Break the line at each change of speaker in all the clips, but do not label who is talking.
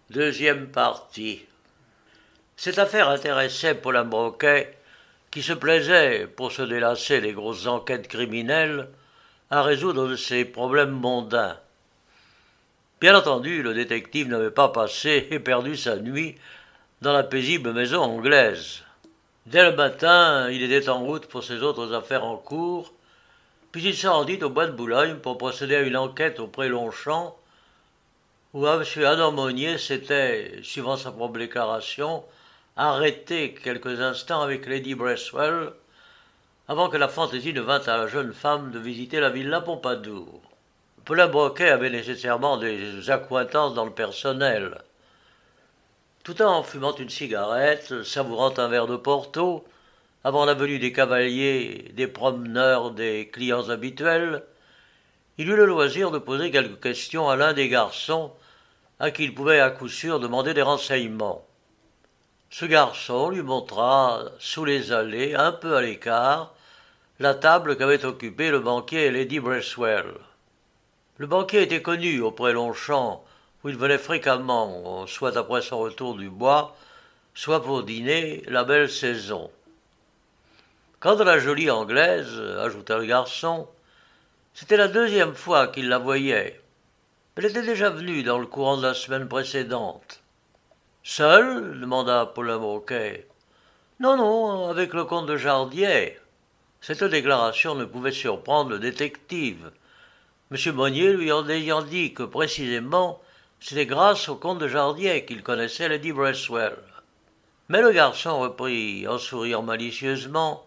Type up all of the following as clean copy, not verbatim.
Deuxième partie. Cette affaire intéressait Paulin Broquet, qui se plaisait, pour se délasser des grosses enquêtes criminelles, à résoudre ces problèmes mondains. Bien entendu, le détective n'avait pas passé et perdu sa nuit dans la paisible maison anglaise. Dès le matin, il était en route pour ses autres affaires en cours, puis il se rendit au bois de Boulogne pour procéder à une enquête au pré Longchamp, où M. Adam Monnier s'était, suivant sa propre déclaration, arrêté quelques instants avec Lady Bresswell, avant que la fantaisie ne vînt à la jeune femme de visiter la villa Pompadour. Paulin Broquet avait nécessairement des accointances dans le personnel. Tout en fumant une cigarette, savourant un verre de Porto, avant la venue des cavaliers, des promeneurs, des clients habituels, il eut le loisir de poser quelques questions à l'un des garçons, à qui il pouvait à coup sûr demander des renseignements. Ce garçon lui montra, sous les allées, un peu à l'écart, la table qu'avaient occupée le banquier et Lady Bresswell. Le banquier était connu au pré Longchamp, où il venait fréquemment, soit après son retour du bois, soit pour dîner, la belle saison. Quant à la jolie Anglaise, ajouta le garçon, c'était la deuxième fois qu'il la voyait. Elle était déjà venue dans le courant de la semaine précédente. Seule demanda Paulin Broquet. Non, non, avec le comte de Jardière. Cette déclaration ne pouvait surprendre le détective. M. Monnier lui en ayant dit que précisément c'était grâce au comte de Jardière qu'il connaissait Lady Bresswell. Mais le garçon reprit en souriant malicieusement.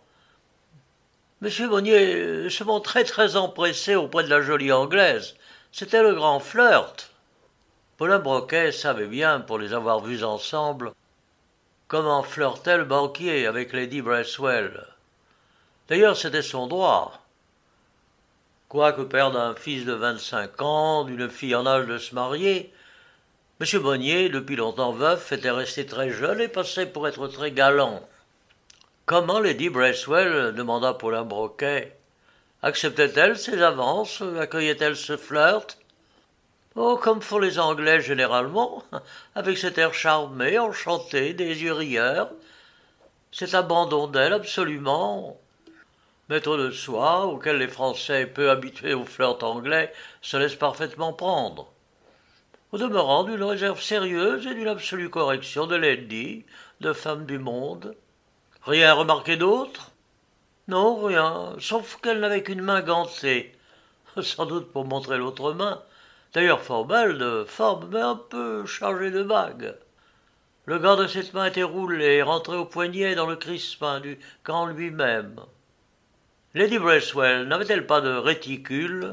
M. Monnier se montrait très empressé auprès de la jolie Anglaise. C'était le grand flirt. Paulin Broquet savait bien, pour les avoir vus ensemble, comment flirtait le banquier avec Lady Bresswell. D'ailleurs, c'était son droit. Quoique père d'un fils de 25 ans, d'une fille en âge de se marier, M. Monnier, depuis longtemps veuf, était resté très jeune et passait pour être très galant. Comment Lady Bresswell demanda Paulin Broquet. Acceptait-elle ses avances? Accueillait-elle ce flirt? Oh, comme font les Anglais généralement, avec cet air charmé, enchanté, des yeux rieurs, cet abandon d'elle absolument. Maître de soi, auquel les Français peu habitués au flirt anglais se laissent parfaitement prendre. Au demeurant d'une réserve sérieuse et d'une absolue correction de lady, de femme du monde. Rien remarqué d'autre? Non, rien, sauf qu'elle n'avait qu'une main gantée, sans doute pour montrer l'autre main, d'ailleurs fort belle de forme, mais un peu chargée de bagues. Le gant de cette main était roulé et rentré au poignet dans le crispin du gant lui-même. Lady Bresswell n'avait-elle pas de réticule?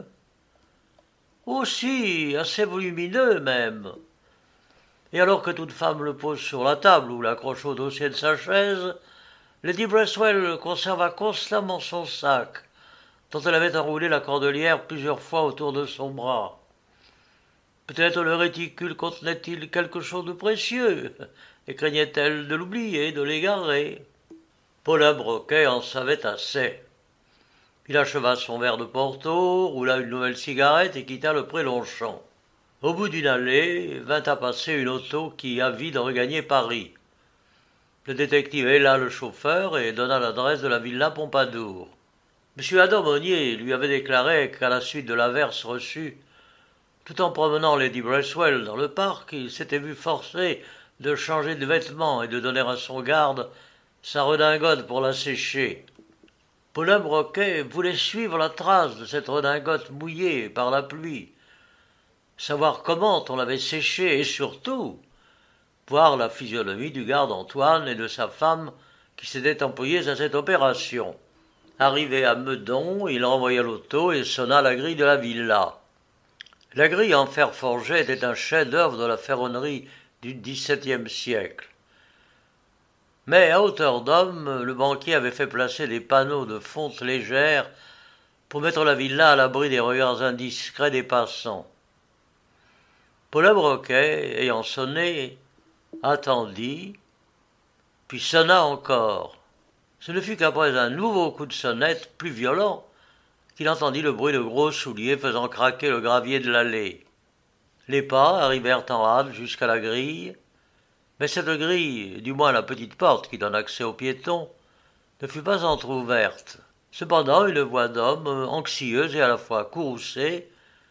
Aussi, assez volumineux même. Et alors que toute femme le pose sur la table ou l'accroche au dossier de sa chaise, Lady Bresswell conserva constamment son sac, dont elle avait enroulé la cordelière plusieurs fois autour de son bras. Peut-être le réticule contenait-il quelque chose de précieux, et craignait-elle de l'oublier, de l'égarer. Paulin Broquet en savait assez. Il acheva son verre de Porto, roula une nouvelle cigarette et quitta le pré Longchamp. Au bout d'une allée, vint à passer une auto qui, avide, regagnait Paris. Le détective héla le chauffeur et donna l'adresse de la villa Pompadour. M. Adam Monnier lui avait déclaré qu'à la suite de l'averse reçue, tout en promenant Lady Bresswell dans le parc, il s'était vu forcé de changer de vêtements et de donner à son garde sa redingote pour la sécher. Paulin Broquet voulait suivre la trace de cette redingote mouillée par la pluie, savoir comment on l'avait séchée et surtout voir la physionomie du garde Antoine et de sa femme qui s'étaient employés à cette opération. Arrivé à Meudon, il renvoya l'auto et sonna la grille de la villa. La grille en fer forgé était un chef-d'œuvre de la ferronnerie du XVIIe siècle. Mais à hauteur d'homme, le banquier avait fait placer des panneaux de fonte légère pour mettre la villa à l'abri des regards indiscrets des passants. Paulin Broquet, ayant sonné, attendit, puis sonna encore. Ce ne fut qu'après un nouveau coup de sonnette, plus violent, qu'il entendit le bruit de gros souliers faisant craquer le gravier de l'allée. Les pas arrivèrent en hâte jusqu'à la grille, mais cette grille, du moins la petite porte qui donne accès aux piétons, ne fut pas entr'ouverte. Cependant, une voix d'homme, anxieuse et à la fois courroucée,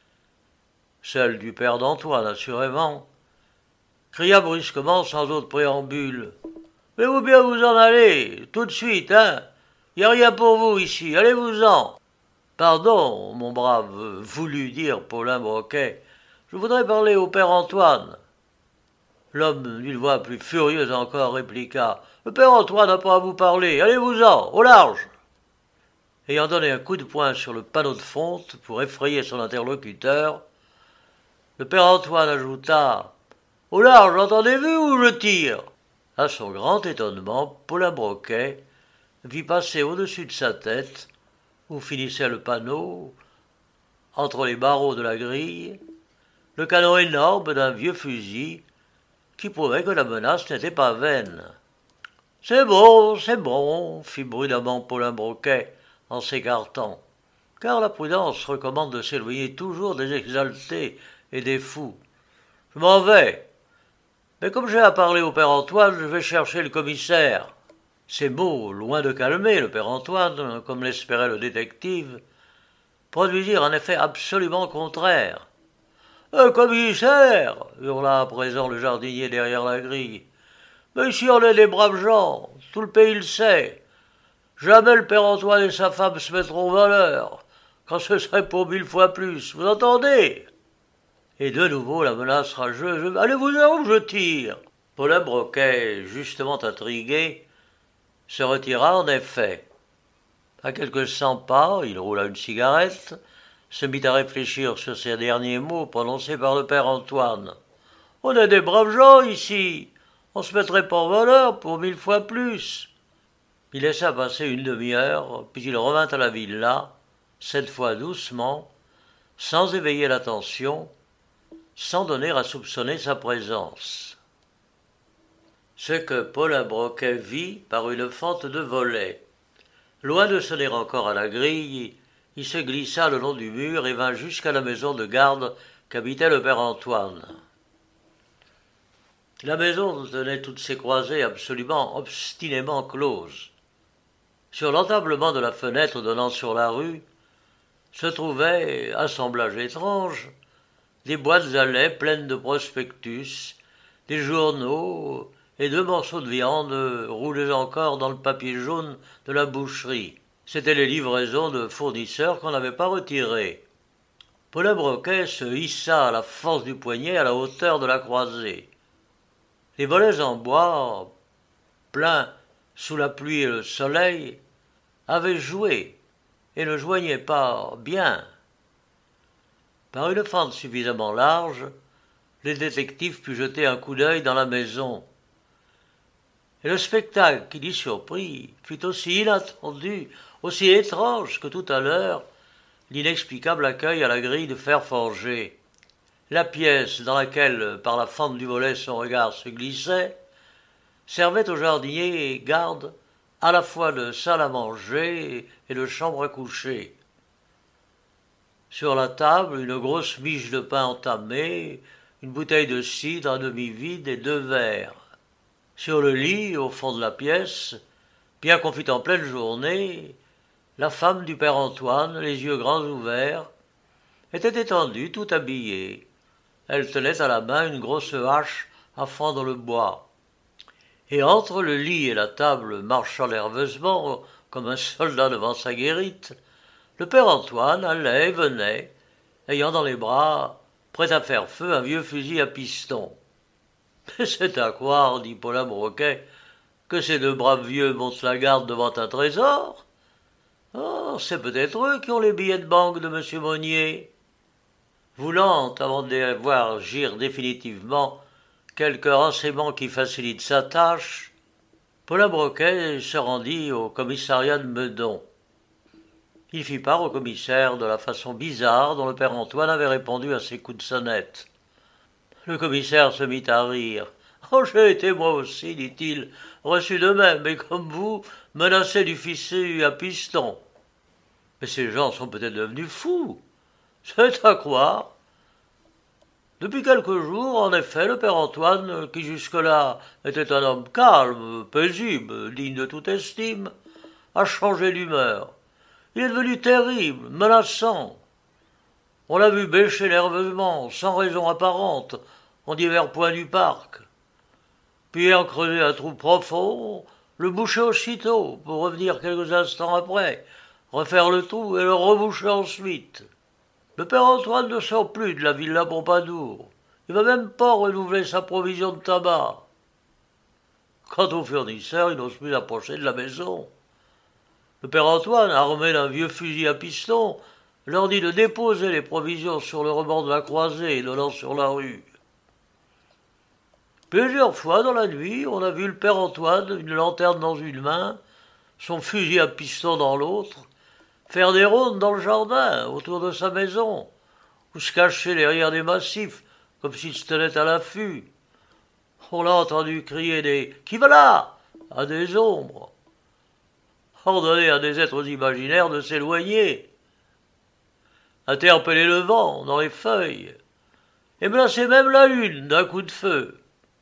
celle du père d'Antoine, assurément, cria brusquement sans autre préambule. « Voulez-vous bien vous en aller, tout de suite, hein? Y a rien pour vous ici, allez-vous-en !» « Pardon, mon brave, voulut dire Paulin Broquet, je voudrais parler au père Antoine. » L'homme, d'une voix plus furieuse encore, répliqua. « Le père Antoine n'a pas à vous parler, allez-vous-en, au large !» Ayant donné un coup de poing sur le panneau de fonte pour effrayer son interlocuteur, le père Antoine ajouta « Au large, entendez-vous ou je tire ?» À son grand étonnement, Paulin Broquet vit passer au-dessus de sa tête, où finissait le panneau, entre les barreaux de la grille, le canon énorme d'un vieux fusil qui prouvait que la menace n'était pas vaine. « c'est bon, fit bruyamment Paulin Broquet en s'écartant, car la prudence recommande de s'éloigner toujours des exaltés et des fous. Je m'en vais, mais comme j'ai à parler au père Antoine, je vais chercher le commissaire. » Ces mots, loin de calmer le père Antoine, comme l'espérait le détective, produisirent un effet absolument contraire. « Un commissaire !» hurla à présent le jardinier derrière la grille. « Mais ici on est des braves gens, tout le pays le sait. Jamais le père Antoine et sa femme se mettront en valeur, quand ce serait pour 1000 fois plus, vous entendez ?» Et de nouveau la menace rageuse. « Allez-vous-en ou je tire ?» Paulin Broquet, justement intrigué, se retira en effet. À quelques 100 pas, il roula une cigarette, se mit à réfléchir sur ces derniers mots prononcés par le père Antoine. « On est des braves gens ici, on se mettrait pas en valeur pour 1000 fois plus. » Il laissa passer une demi-heure, puis il revint à la villa, cette fois doucement, sans éveiller l'attention, sans donner à soupçonner sa présence. Ce que Paulin Broquet vit par une fente de volet. Loin de sonner encore à la grille, il se glissa le long du mur et vint jusqu'à la maison de garde qu'habitait le père Antoine. La maison tenait toutes ses croisées absolument obstinément closes. Sur l'entablement de la fenêtre donnant sur la rue se trouvaient, assemblage étrange, des boîtes à lait pleines de prospectus, des journaux et 2 morceaux de viande roulés encore dans le papier jaune de la boucherie. C'étaient les livraisons de fournisseurs qu'on n'avait pas retirées. Paulin Broquet se hissa à la force du poignet à la hauteur de la croisée. Les volets en bois, pleins sous la pluie et le soleil, avaient joué et ne joignaient pas bien. Par une fente suffisamment large, les détectives purent jeter un coup d'œil dans la maison. Et le spectacle qui l'y surprit fut aussi inattendu, aussi étrange que tout à l'heure l'inexplicable accueil à la grille de fer forgé. La pièce dans laquelle, par la fente du volet, son regard se glissait, servait au jardinier garde à la fois de salle à manger et de chambre à coucher. Sur la table, une grosse miche de pain entamée, une bouteille de cidre à demi vide et 2 verres. Sur le lit, au fond de la pièce, bien qu'on fût en pleine journée, la femme du père Antoine, les yeux grands ouverts, était étendue, tout habillée. Elle tenait à la main une grosse hache à fendre le bois. Et entre le lit et la table, marchant nerveusement, comme un soldat devant sa guérite, le père Antoine allait et venait, ayant dans les bras, prêt à faire feu, un vieux fusil à piston. « Mais c'est à croire, dit Paulin Broquet, que ces 2 braves vieux montent la garde devant un trésor. Oh, c'est peut-être eux qui ont les billets de banque de M. Monnier. » Voulant, avant de voir agir définitivement, quelques renseignements qui facilitent sa tâche, Paulin Broquet se rendit au commissariat de Meudon. Il fit part au commissaire de la façon bizarre dont le père Antoine avait répondu à ses coups de sonnette. Le commissaire se mit à rire. « Oh, j'ai été moi aussi, dit-il, reçu de même, et comme vous, menacé du fusil à piston. Mais ces gens sont peut-être devenus fous. C'est à croire. Depuis quelques jours, en effet, le père Antoine, qui jusque-là était un homme calme, paisible, digne de toute estime, a changé d'humeur. Il est devenu terrible, menaçant. On l'a vu bêcher nerveusement, sans raison apparente, en divers points du parc. Puis ayant creusé un trou profond, le boucher aussitôt, pour revenir quelques instants après, refaire le trou et le reboucher ensuite. Le père Antoine ne sort plus de la villa Pompadour. Il ne va même pas renouveler sa provision de tabac. Quant aux fournisseurs, ils n'osent plus approcher de la maison. Le père Antoine, armé d'un vieux fusil à piston, leur dit de déposer les provisions sur le rebord de la croisée et donnant sur la rue. Plusieurs fois dans la nuit, on a vu le père Antoine, une lanterne dans une main, son fusil à piston dans l'autre, faire des rondes dans le jardin, autour de sa maison, ou se cacher derrière des massifs, comme s'il se tenait à l'affût. On l'a entendu crier des « Qui va là ?» à des ombres, ordonner à des êtres imaginaires de s'éloigner, interpeller le vent dans les feuilles, et menacer même la lune d'un coup de feu.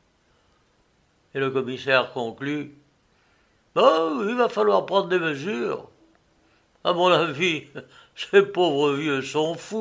Et le commissaire conclut « Oh, il va falloir prendre des mesures. À mon avis, ces pauvres vieux sont fous. »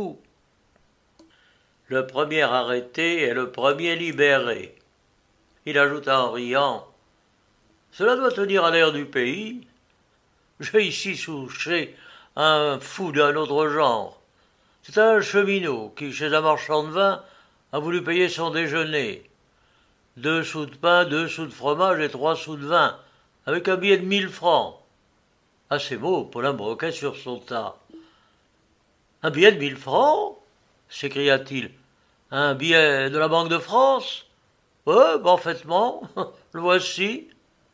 Le premier arrêté est le premier libéré. Il ajouta en riant « Cela doit tenir à l'air du pays. J'ai ici souché un fou d'un autre genre. C'est un cheminot qui, chez un marchand de vin, a voulu payer son déjeuner. 2 sous de pain, 2 sous de fromage et 3 sous de vin, avec un billet de 1000 francs. » À ces mots, Paulin Broquet sursauta. « Un billet de 1000 francs ?» s'écria-t-il. « Un billet de la Banque de France ?»« Oui, parfaitement, le voici. »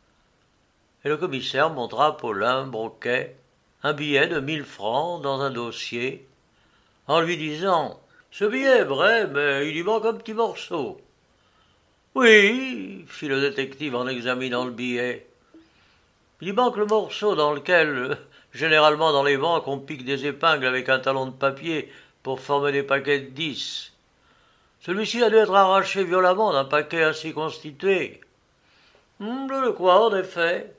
Et le commissaire montra à Paulin Broquet un billet de 1000 francs dans un dossier, en lui disant « Ce billet est vrai, mais il y manque un petit morceau. » « Oui, fit le détective en examinant le billet. Il y manque le morceau dans lequel, généralement dans les banques, on pique des épingles avec un talon de papier pour former des paquets de 10. Celui-ci a dû être arraché violemment d'un paquet ainsi constitué. Je le crois, en effet.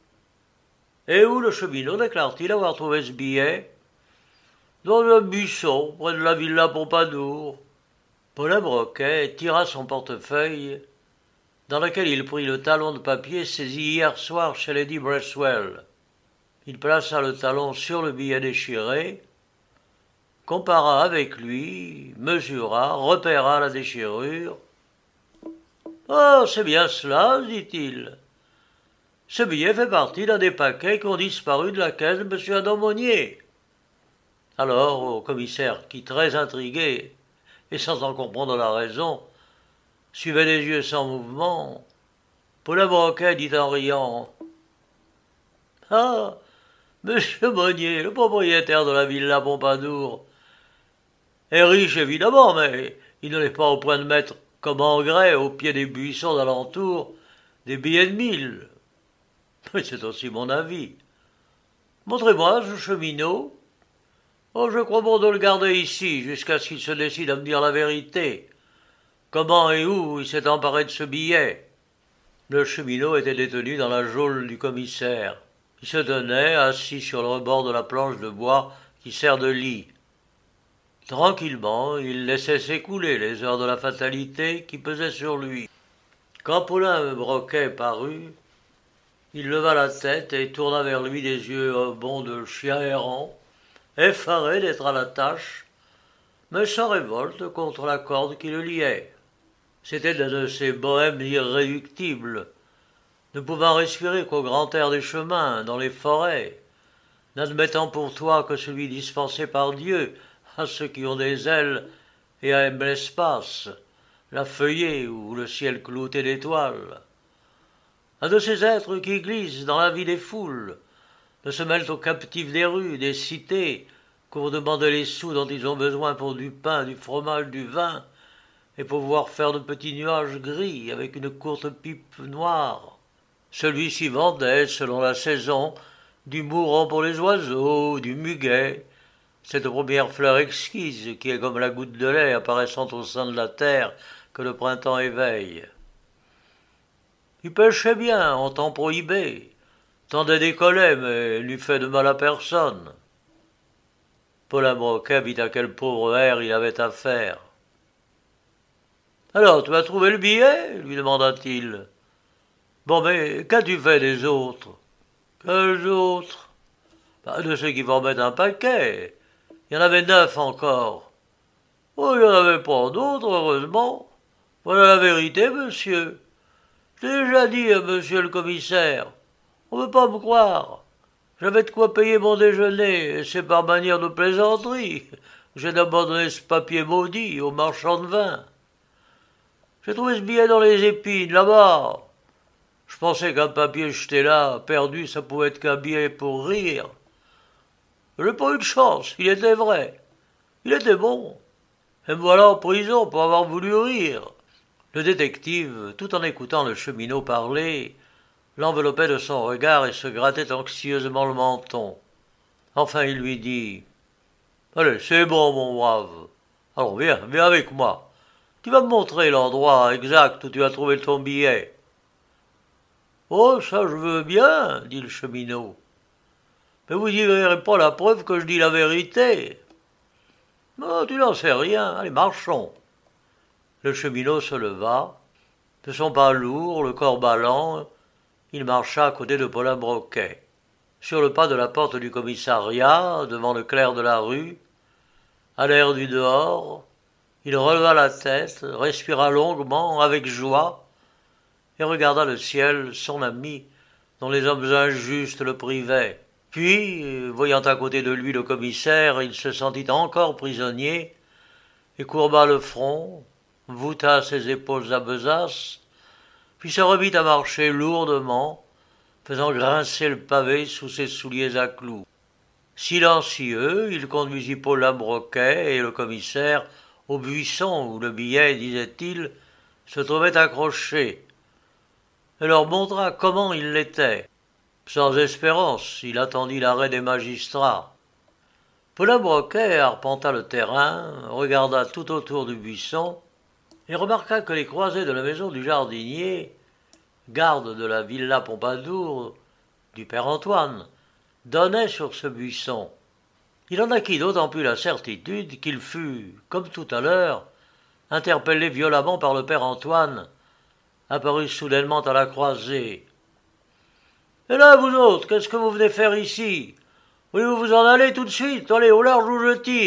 Et où le cheminot déclare-t-il avoir trouvé ce billet ? Dans un buisson, près de la villa Pompadour. Paulin Broquet tira son portefeuille, dans lequel il prit le talon de papier saisi hier soir chez Lady Bresswell. Il plaça le talon sur le billet déchiré, compara avec lui, mesura, repéra la déchirure. « Ah, c'est bien cela, dit-il. Ce billet fait partie d'un des paquets qui ont disparu de la caisse de M. Adam Monnier. » Alors, au commissaire, qui, très intrigué, et sans en comprendre la raison, suivait les yeux sans mouvement, Paulin Broquet dit en riant « Ah, monsieur Monnier, le propriétaire de la villa Pompadour, est riche évidemment, mais il ne l'est pas au point de mettre, comme engrais, au pied des buissons d'alentour, des billets de 1000. Mais c'est aussi mon avis. Montrez-moi ce cheminot. Oh, je crois bon de le garder ici, jusqu'à ce qu'il se décide à me dire la vérité. Comment et où il s'est emparé de ce billet ? » Le cheminot était détenu dans la geôle du commissaire. Il se tenait, assis sur le rebord de la planche de bois qui sert de lit. Tranquillement, il laissait s'écouler les heures de la fatalité qui pesaient sur lui. Quand Paulin Broquet parut, il leva la tête et tourna vers lui des yeux bons de chien errant, effaré d'être à la tâche, mais sans révolte contre la corde qui le liait. C'était un de ces bohèmes irréductibles, ne pouvant respirer qu'au grand air des chemins, dans les forêts, n'admettant pour toi que celui dispensé par Dieu à ceux qui ont des ailes et aiment l'espace, la feuillée ou le ciel clouté d'étoiles. Un de ces êtres qui glissent dans la vie des foules, ne se mêlent aux captifs des rues, des cités, pour demander les sous dont ils ont besoin pour du pain, du fromage, du vin, et pour pouvoir faire de petits nuages gris avec une courte pipe noire. Celui-ci vendait, selon la saison, du mouron pour les oiseaux, du muguet, cette première fleur exquise qui est comme la goutte de lait apparaissant au sein de la terre que le printemps éveille. Il pêchait bien en temps prohibé, tendait des collets, mais n'eût fait de mal à personne. Paulin Broquet vit à quel pauvre air il avait affaire. « Alors, tu as trouvé le billet ?» lui demanda-t-il. « Bon, mais qu'as-tu fait des autres ?»« Quels autres ?»« De ceux qui formaient un paquet. Il y en avait 9 encore. »« Oh, il n'y en avait pas d'autres, heureusement. Voilà la vérité, monsieur. Je l'ai déjà dit à monsieur le commissaire. On ne veut pas me croire. J'avais de quoi payer mon déjeuner, et c'est par manière de plaisanterie. J'ai d'abord donné ce papier maudit au marchand de vin. J'ai trouvé ce billet dans les épines, là-bas. Je pensais qu'un papier jeté là, perdu, ça pouvait être qu'un billet pour rire. J'ai pas eu de chance, il était vrai. Il était bon. Et me voilà en prison pour avoir voulu rire. » Le détective, tout en écoutant le cheminot parler, l'enveloppait de son regard et se grattait anxieusement le menton. Enfin il lui dit « Allez, c'est bon, mon brave. Alors viens avec moi. Tu vas me montrer l'endroit exact où tu as trouvé ton billet. »« Oh, ça je veux bien, dit le cheminot. Mais vous n'y verrez pas la preuve que je dis la vérité. »« Oh, tu n'en sais rien. Allez, marchons. » Le cheminot se leva. De son pas lourd, le corps ballant, il marcha à côté de Paulin Broquet. Sur le pas de la porte du commissariat, devant le clair de la rue, à l'air du dehors, il releva la tête, respira longuement, avec joie, et regarda le ciel, son ami, dont les hommes injustes le privaient. Puis, voyant à côté de lui le commissaire, il se sentit encore prisonnier, et courba le front, voûta ses épaules à besace, puis se remit à marcher lourdement, faisant grincer le pavé sous ses souliers à clous. Silencieux, il conduisit Paulin Broquet et le commissaire au buisson où le billet, disait-il, se trouvait accroché, et leur montra comment il l'était. Sans espérance, il attendit l'arrêt des magistrats. Paulin Broquet arpenta le terrain, regarda tout autour du buisson, et remarqua que les croisées de la maison du jardinier, garde de la villa Pompadour, du père Antoine, donnaient sur ce buisson. Il en acquit d'autant plus la certitude qu'il fut, comme tout à l'heure, interpellé violemment par le père Antoine, apparu soudainement à la croisée. « Et là, vous autres, qu'est-ce que vous venez faire ici? Voulez-vous vous en aller tout de suite? Allez, au large où je tire !»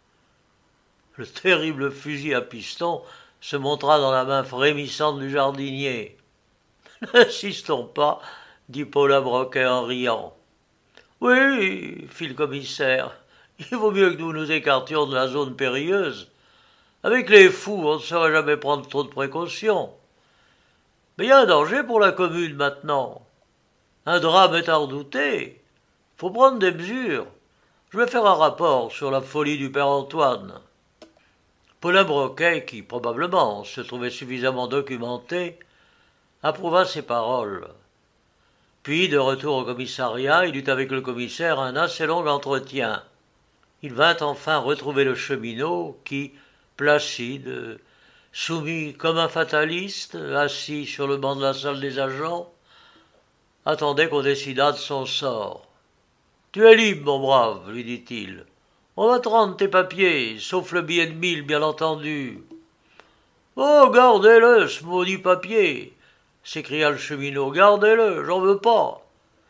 Le terrible fusil à piston se montra dans la main frémissante du jardinier. « N'insistons pas, » dit Paulin Broquet en riant. « Oui, fit le commissaire, il vaut mieux que nous nous écartions de la zone périlleuse. Avec les fous, on ne saurait jamais prendre trop de précautions. Mais il y a un danger pour la commune maintenant. Un drame est à redouter. Faut prendre des mesures. Je vais faire un rapport sur la folie du père Antoine. » Paulin Broquet, qui probablement se trouvait suffisamment documenté, approuva ces paroles. Puis, de retour au commissariat, il eut avec le commissaire un assez long entretien. Il vint enfin retrouver le cheminot qui, placide, soumis comme un fataliste, assis sur le banc de la salle des agents, attendait qu'on décidât de son sort. « Tu es libre, mon brave, lui dit-il. On va te rendre tes papiers, sauf le billet de 1000, bien entendu. »« Oh, gardez-le, ce maudit papier !» s'écria le cheminot. « Gardez-le, j'en veux pas.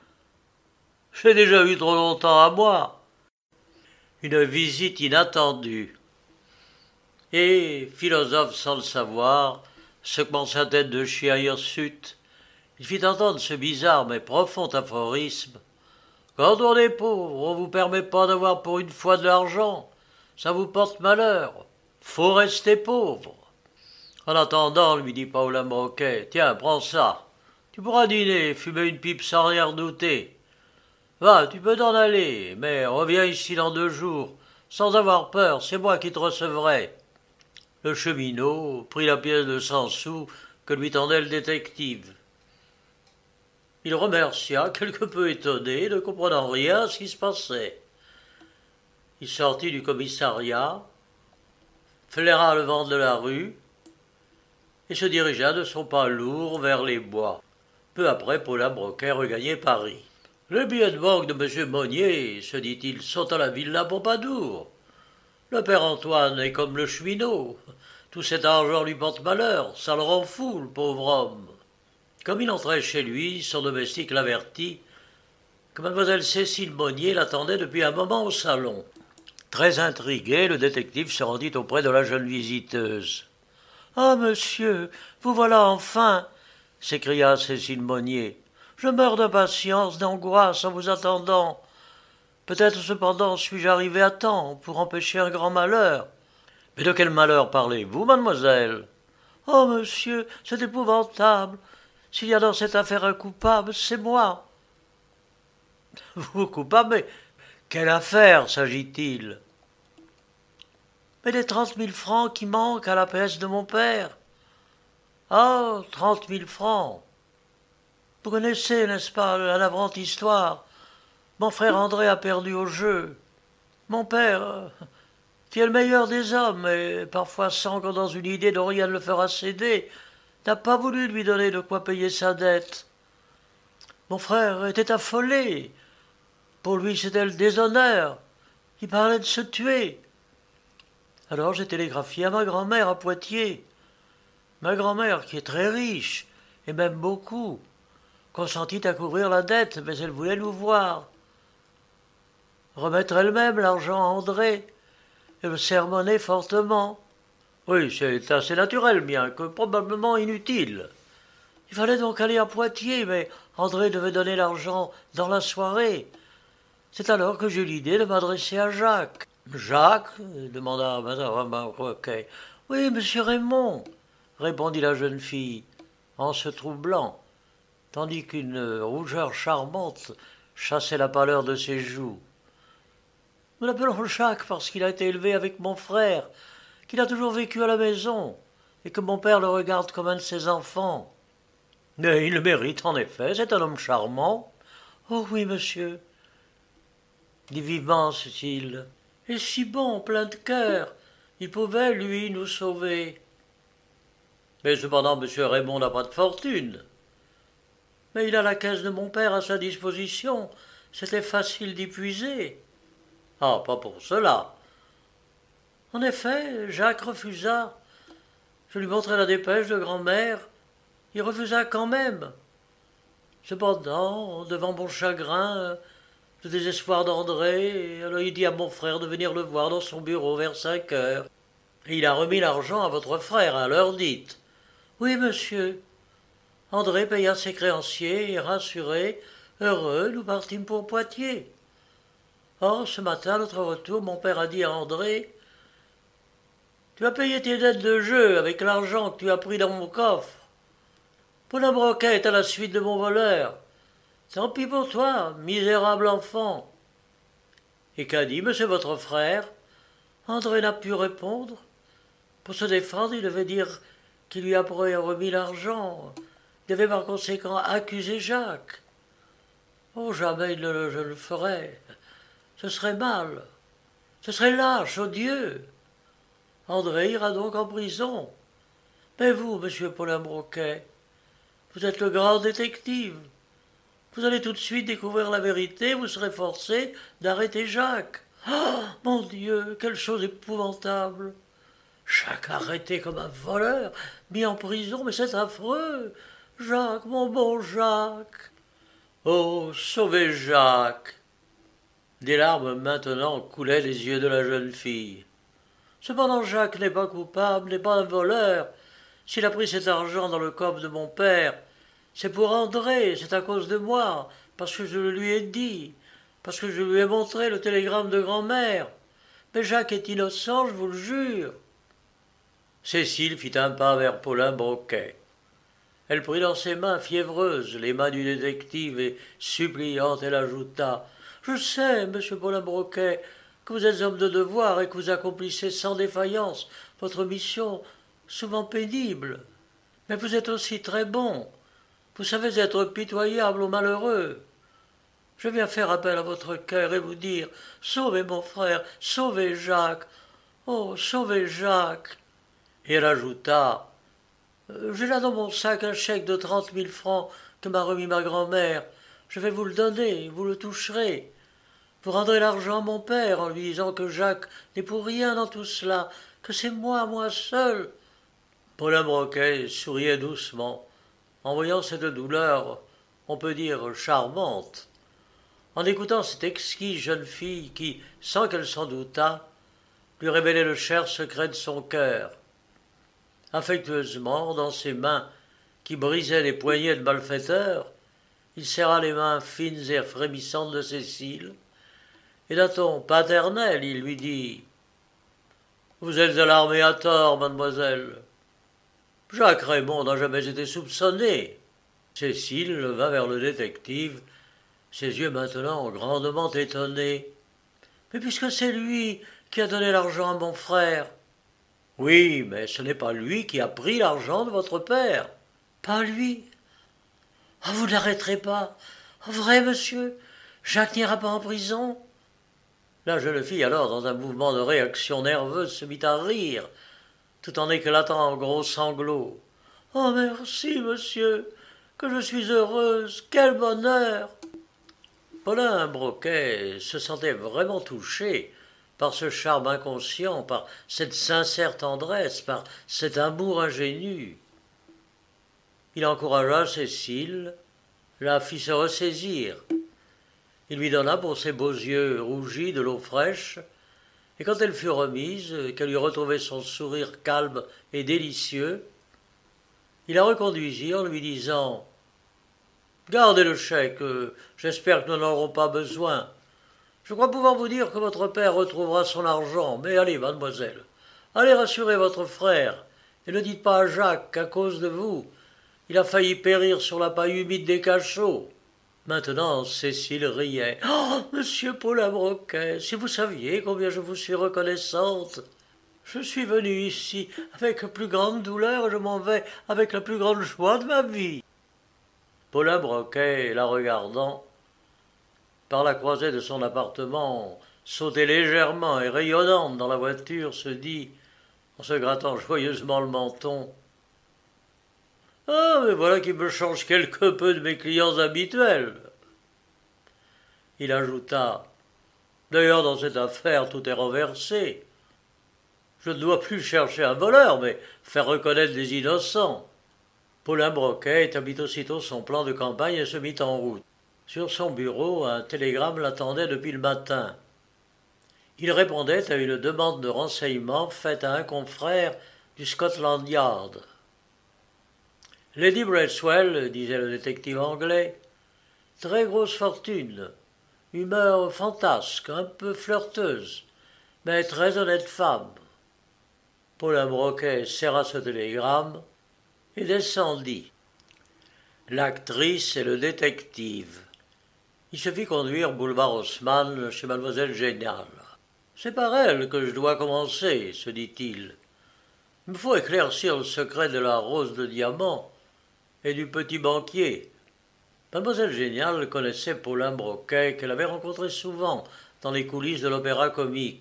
J'ai déjà eu trop longtemps à moi. » Une visite inattendue. Et, philosophe sans le savoir, secouant sa tête de chien hirsute, il fit entendre ce bizarre mais profond aphorisme. « Quand on est pauvre, on vous permet pas d'avoir pour une fois de l'argent. Ça vous porte malheur. Faut rester pauvre. » En attendant, lui dit Paulin Broquet, « Tiens, prends ça. Tu pourras dîner et fumer une pipe sans rien redouter. Va, tu peux t'en aller, mais reviens ici dans 2 jours, sans avoir peur, c'est moi qui te recevrai. » Le cheminot prit la pièce de 100 sous que lui tendait le détective. Il remercia, quelque peu étonné, ne comprenant rien à ce qui se passait. Il sortit du commissariat, flaira le vent de la rue et se dirigea de son pas lourd vers les bois. Peu après, Paulin Broquet regagnait Paris. Les billets de banque de M. Monnier, se dit-il, sont à la villa Pompadour. Le père Antoine est comme le cheminot. Tout cet argent lui porte malheur, ça le rend fou, le pauvre homme. Comme il entrait chez lui, son domestique l'avertit que mademoiselle Cécile Monnier l'attendait depuis un moment au salon. Très intrigué, le détective se rendit auprès de la jeune visiteuse. « Ah, monsieur, vous voilà enfin !» s'écria Cécile Monnier. « Je meurs d'impatience, d'angoisse en vous attendant. Peut-être cependant suis-je arrivé à temps pour empêcher un grand malheur. »« Mais de quel malheur parlez-vous, mademoiselle ?»« Oh, monsieur, c'est épouvantable. S'il y a dans cette affaire un coupable, c'est moi. »« Vous coupable, mais quelle affaire s'agit-il ?»« Mais les 30 000 francs qui manquent à la pièce de mon père. »« Ah, 30 000 francs. Vous connaissez, n'est-ce pas, la navrante histoire. Mon frère André a perdu au jeu. Mon père, qui est le meilleur des hommes, et parfois s'ancre dans une idée dont rien ne le fera céder, n'a pas voulu lui donner de quoi payer sa dette. Mon frère était affolé. Pour lui, c'était le déshonneur. Il parlait de se tuer. Alors j'ai télégraphié à ma grand-mère à Poitiers. Ma grand-mère, qui est très riche, et même beaucoup, consentit à couvrir la dette, mais elle voulait nous voir. Remettre elle-même l'argent à André, et le sermonner fortement. Oui, c'est assez naturel, bien que probablement inutile. Il fallait donc aller à Poitiers, mais André devait donner l'argent dans la soirée. C'est alors que j'eus l'idée de m'adresser à Jacques. « Jacques ?» demanda madame Broquet. « Oui, monsieur Raymond, » répondit la jeune fille, en se troublant, tandis qu'une rougeur charmante chassait la pâleur de ses joues. « Nous l'appelons Jacques parce qu'il a été élevé avec mon frère, qu'il a toujours vécu à la maison, et que mon père le regarde comme un de ses enfants. »« Mais il le mérite, en effet, c'est un homme charmant. »« Oh oui, monsieur, » dit vivement Cécile. « Et si bon, plein de cœur, il pouvait, lui, nous sauver. »« Mais cependant, M. Raymond n'a pas de fortune. »« Mais il a la caisse de mon père à sa disposition, c'était facile d'y puiser. »« Ah, pas pour cela. » En effet, Jacques refusa. Je lui montrai la dépêche de grand-mère. Il refusa quand même. Cependant, devant mon chagrin, le désespoir d'André, alors il dit à mon frère de venir le voir dans son bureau vers 5 heures. Et il a remis l'argent à votre frère, à l'heure dite. Oui, monsieur. André paya ses créanciers et, rassuré, heureux, nous partîmes pour Poitiers. Or, ce matin, à notre retour, mon père a dit à André « Tu as payé tes dettes de jeu avec l'argent que tu as pris dans mon coffre. Paulin Broquet est à la suite de mon voleur. Tant pis pour toi, misérable enfant. » Et qu'a dit monsieur votre frère? André n'a pu répondre. Pour se défendre, il devait dire qu'il lui a remis l'argent. Il devait par conséquent accuser Jacques. Oh, jamais je le ferais. Ce serait mal. Ce serait lâche, odieux. André ira donc en prison. Mais vous, monsieur Paulin Broquet, vous êtes le grand détective. Vous allez tout de suite découvrir la vérité, vous serez forcé d'arrêter Jacques. Ah, mon Dieu, quelle chose épouvantable. Jacques arrêté comme un voleur, mis en prison, mais c'est affreux. Jacques, mon bon Jacques. Oh, sauvez Jacques. Des larmes maintenant coulaient des yeux de la jeune fille. Cependant Jacques n'est pas coupable, n'est pas un voleur. S'il a pris cet argent dans le coffre de mon père, c'est pour André, c'est à cause de moi, parce que je le lui ai dit, parce que je lui ai montré le télégramme de grand-mère. Mais Jacques est innocent, je vous le jure. Cécile fit un pas vers Paulin Broquet. Elle prit dans ses mains fiévreuses les mains du détective et, suppliante, elle ajouta « Je sais, monsieur Paulin Broquet, que vous êtes homme de devoir et que vous accomplissez sans défaillance votre mission, souvent pénible. Mais vous êtes aussi très bon. Vous savez être pitoyable aux malheureux. Je viens faire appel à votre cœur et vous dire « Sauvez mon frère, sauvez Jacques, oh, sauvez Jacques !» Et elle ajouta « J'ai là dans mon sac un chèque de 30 000 francs que m'a remis ma grand-mère. Je vais vous le donner, vous le toucherez. Vous rendrez l'argent à mon père en lui disant que Jacques n'est pour rien dans tout cela, que c'est moi seul. » Paulin Broquet souriait doucement, en voyant cette douleur, on peut dire charmante. En écoutant cette exquise jeune fille qui, sans qu'elle s'en doutât, lui révélait le cher secret de son cœur. Affectueusement, dans ses mains qui brisaient les poignets de malfaiteurs, il serra les mains fines et frémissantes de Cécile, et d'un ton paternel, il lui dit « Vous êtes alarmée à tort, mademoiselle. Jacques Raymond n'a jamais été soupçonné. » Cécile leva vers le détective, ses yeux maintenant grandement étonnés. « Mais puisque c'est lui qui a donné l'argent à mon frère. »« Oui, mais ce n'est pas lui qui a pris l'argent de votre père. »« Pas lui. Oh, vous ne l'arrêterez pas. Oh, vrai, monsieur, Jacques n'ira pas en prison. » La jeune fille, alors, dans un mouvement de réaction nerveuse, se mit à rire, tout en éclatant en gros sanglots. « Oh, merci, monsieur, que je suis heureuse, quel bonheur !» Paulin Broquet se sentait vraiment touché par ce charme inconscient, par cette sincère tendresse, par cet amour ingénu. Il encouragea Cécile, la fit se ressaisir. Il lui donna pour ses beaux yeux rougis de l'eau fraîche, et quand elle fut remise, qu'elle eut retrouvé son sourire calme et délicieux, il la reconduisit en lui disant « Gardez le chèque, j'espère que nous n'en aurons pas besoin. Je crois pouvoir vous dire que votre père retrouvera son argent, mais allez, mademoiselle, allez rassurer votre frère, et ne dites pas à Jacques qu'à cause de vous, il a failli périr sur la paille humide des cachots. » Maintenant, Cécile riait. « Oh, monsieur Paulin Broquet, si vous saviez combien je vous suis reconnaissante. Je suis venue ici avec la plus grande douleur et je m'en vais avec la plus grande joie de ma vie. » Paulin Broquet, la regardant, par la croisée de son appartement, sauter légèrement et rayonnante dans la voiture, se dit, en se grattant joyeusement le menton, « Ah, mais voilà qui me change quelque peu de mes clients habituels. » Il ajouta, « D'ailleurs, dans cette affaire, tout est renversé. Je ne dois plus chercher un voleur, mais faire reconnaître des innocents. » Paulin Broquet établit aussitôt son plan de campagne et se mit en route. Sur son bureau, un télégramme l'attendait depuis le matin. Il répondait à une demande de renseignement faite à un confrère du Scotland Yard. « Lady Bracewell, disait le détective anglais, très grosse fortune, humeur fantasque, un peu flirteuse, mais très honnête femme. » Paulin Broquet serra ce télégramme et descendit. L'actrice et le détective. Il se fit conduire boulevard Haussmann chez mademoiselle Génial. « C'est par elle que je dois commencer, se dit-il. Il me faut éclaircir le secret de la rose de diamant et du petit banquier. » Mademoiselle Génial connaissait Paulin Broquet, qu'elle avait rencontré souvent dans les coulisses de l'opéra comique.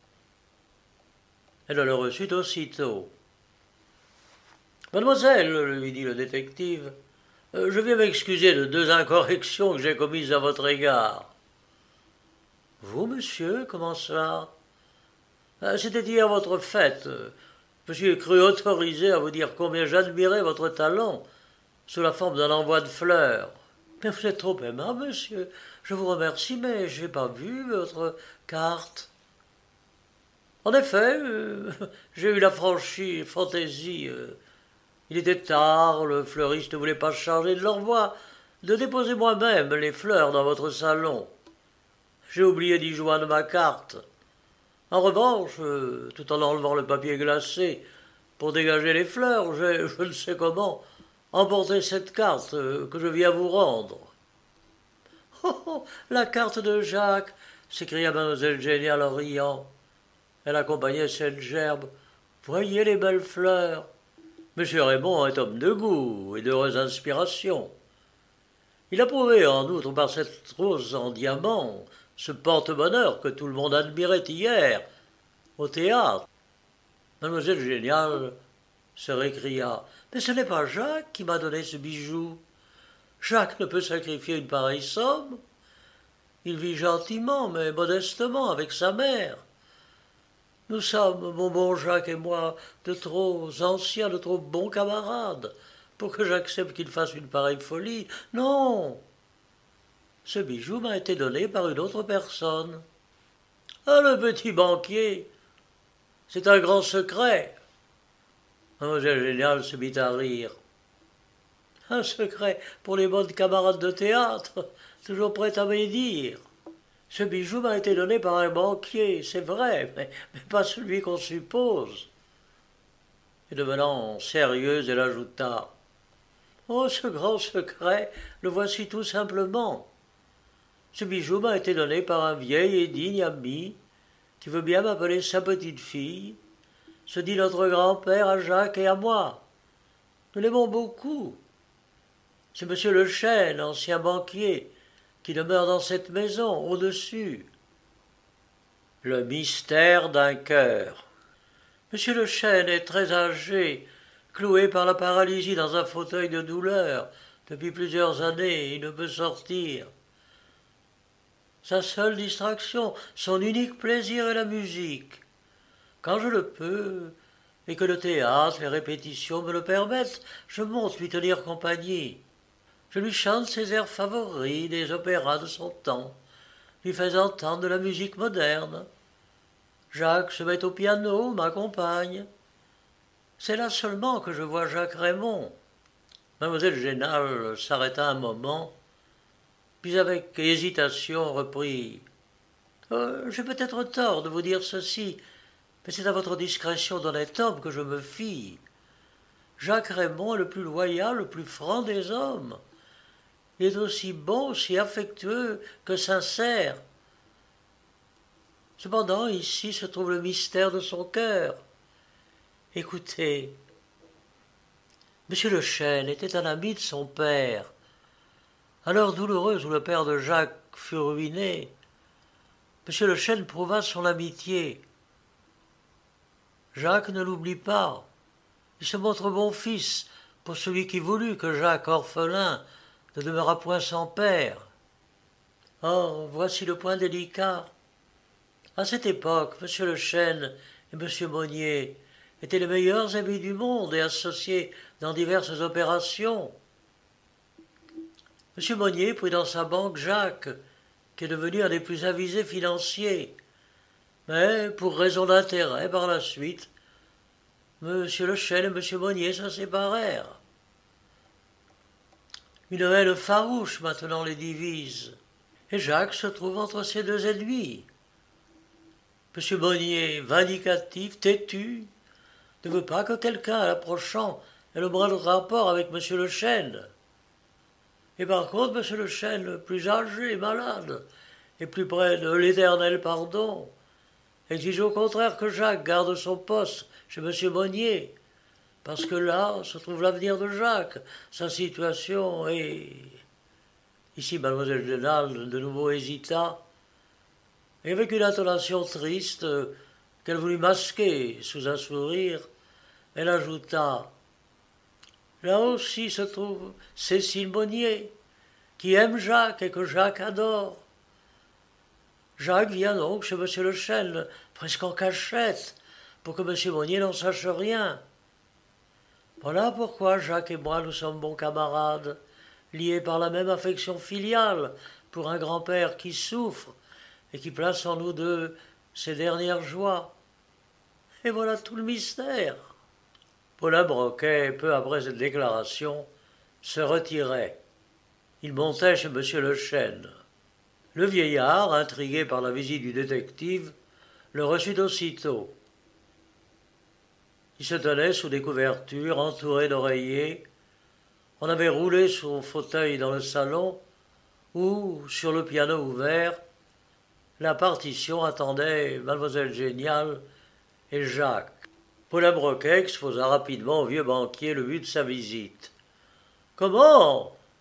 Elle le reçut aussitôt. « Mademoiselle, lui dit le détective, je viens m'excuser de 2 incorrections que j'ai commises à votre égard. »« Vous, monsieur, comment cela ? » ?»« C'était hier votre fête. Je me suis cru autorisé à vous dire combien j'admirais votre talent sous la forme d'un envoi de fleurs. »« Mais vous êtes trop aimable, monsieur. Je vous remercie, mais je n'ai pas vu votre carte. » En effet, j'ai eu la franchie fantaisie. Il était tard, le fleuriste ne voulait pas charger de l'envoi, de déposer moi-même les fleurs dans votre salon. J'ai oublié d'y joindre ma carte. En revanche, tout en enlevant le papier glacé pour dégager les fleurs, j'ai, je ne sais comment, emporté cette carte que je viens vous rendre. « Oh, oh, la carte de Jacques !» s'écria mademoiselle Génial en riant. Elle accompagnait cette gerbe. « Voyez les belles fleurs ! Monsieur Raymond est homme de goût et d'heureuse inspiration. » Il a prouvé en outre par cette rose en diamant, ce porte-bonheur que tout le monde admirait hier, au théâtre. Mademoiselle Génial se récria. Mais ce n'est pas Jacques qui m'a donné ce bijou. Jacques ne peut sacrifier une pareille somme. Il vit gentiment, mais modestement, avec sa mère. Nous sommes, mon bon Jacques et moi, de trop anciens, de trop bons camarades, pour que j'accepte qu'il fasse une pareille folie. Non. Ce bijou m'a été donné par une autre personne. Ah, le petit banquier. C'est un grand secret. Mademoiselle Génial se mit à rire. Un secret pour les bonnes camarades de théâtre, toujours prêtes à médire. Ce bijou m'a été donné par un banquier, c'est vrai, mais pas celui qu'on suppose. Et devenant sérieuse, elle ajouta. Oh, ce grand secret, le voici tout simplement. Ce bijou m'a été donné par un vieil et digne ami qui veut bien m'appeler sa petite fille, se dit notre grand-père à Jacques et à moi. Nous l'aimons beaucoup. C'est monsieur Le Chêne, ancien banquier, qui demeure dans cette maison, au-dessus. Le mystère d'un cœur. Monsieur Le Chêne est très âgé, cloué par la paralysie dans un fauteuil de douleur. Depuis plusieurs années, il ne peut sortir. Sa seule distraction, son unique plaisir est la musique. Quand je le peux, et que le théâtre, les répétitions me le permettent, je monte lui tenir compagnie. Je lui chante ses airs favoris des opéras de son temps, lui fais entendre de la musique moderne. Jacques se met au piano, m'accompagne. C'est là seulement que je vois Jacques Raymond. Mademoiselle Génal s'arrêta un moment, puis avec hésitation reprit. J'ai peut-être tort de vous dire ceci, mais c'est à votre discrétion d'honnête homme que je me fie. Jacques Raymond est le plus loyal, le plus franc des hommes. Il est aussi bon, aussi affectueux que sincère. Cependant, ici se trouve le mystère de son cœur. Écoutez, M. Le Chêne était un ami de son père. À l'heure douloureuse où le père de Jacques fut ruiné, M. Le Chêne prouva son amitié. Jacques ne l'oublie pas. Il se montre bon fils pour celui qui voulut que Jacques, orphelin, ne demeura point sans père. Or, voici le point délicat. À cette époque, M. Le Chêne et M. Monnier étaient les meilleurs amis du monde et associés dans diverses opérations. M. Monnier prit dans sa banque Jacques, qui est devenu un des plus avisés financiers. Mais, pour raison d'intérêt, par la suite, M. Le Chêne et M. Monnier se séparèrent. Une haine farouche maintenant les divise, et Jacques se trouve entre ces deux ennemis. M. Monnier, vindicatif, têtu, ne veut pas que quelqu'un, à l'approchant, ait le moindre rapport avec M. Le Chêne. Et par contre, M. Le Chêne, plus âgé, malade, et plus près de l'éternel pardon, exige au contraire que Jacques garde son poste chez M. Monnier, parce que là se trouve l'avenir de Jacques, sa situation est... Ici, mademoiselle Génal de nouveau hésita, et avec une intonation triste qu'elle voulut masquer sous un sourire, elle ajouta « Là aussi se trouve Cécile Monnier, qui aime Jacques et que Jacques adore. Jacques vient donc chez M. Le Chêne, presque en cachette, pour que M. Monnier n'en sache rien. Voilà pourquoi Jacques et moi nous sommes bons camarades, liés par la même affection filiale pour un grand-père qui souffre et qui place en nous deux ses dernières joies. Et voilà tout le mystère. » Paulin Broquet, peu après cette déclaration, se retirait. Il montait chez M. Le Chêne. Le vieillard, intrigué par la visite du détective, le reçut aussitôt. Il se tenait sous des couvertures, entouré d'oreillers. On avait roulé son fauteuil dans le salon, où, sur le piano ouvert, la partition attendait Mademoiselle Génial et Jacques. Paulin Broquet exposa rapidement au vieux banquier le but de sa visite. « Comment ?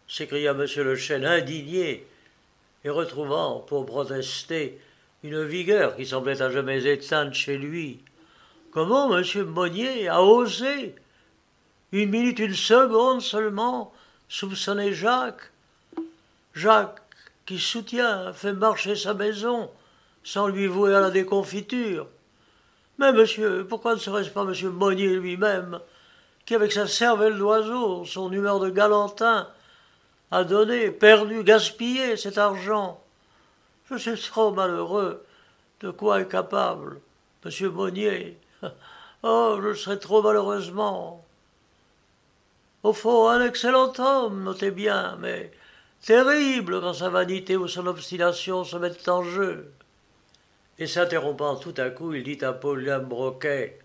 s'écria M. le Chêne, indigné, et retrouvant, pour protester, une vigueur qui semblait à jamais éteinte chez lui. Comment M. Monnier a osé, une minute, une seconde seulement, soupçonner Jacques? Jacques, qui soutient, fait marcher sa maison, sans lui vouer à la déconfiture. Mais monsieur, pourquoi ne serait-ce pas M. Monnier lui-même, qui, avec sa cervelle d'oiseau, son humeur de galantin, a donné, perdu, gaspillé cet argent? Je suis trop malheureux. De quoi est capable M. Monnier? Oh, je le serais trop malheureusement. Au fond, un excellent homme, notez bien, mais terrible quand sa vanité ou son obstination se mettent en jeu. Et s'interrompant tout à coup, il dit à Paulin Broquet: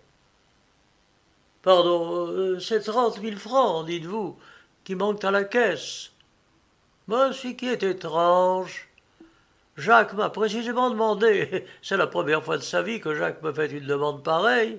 Pardon, c'est 30 000 francs, dites-vous, qui manquent à la caisse. Mais ce qui est étrange, Jacques m'a précisément demandé, c'est la première fois de sa vie que Jacques me fait une demande pareille,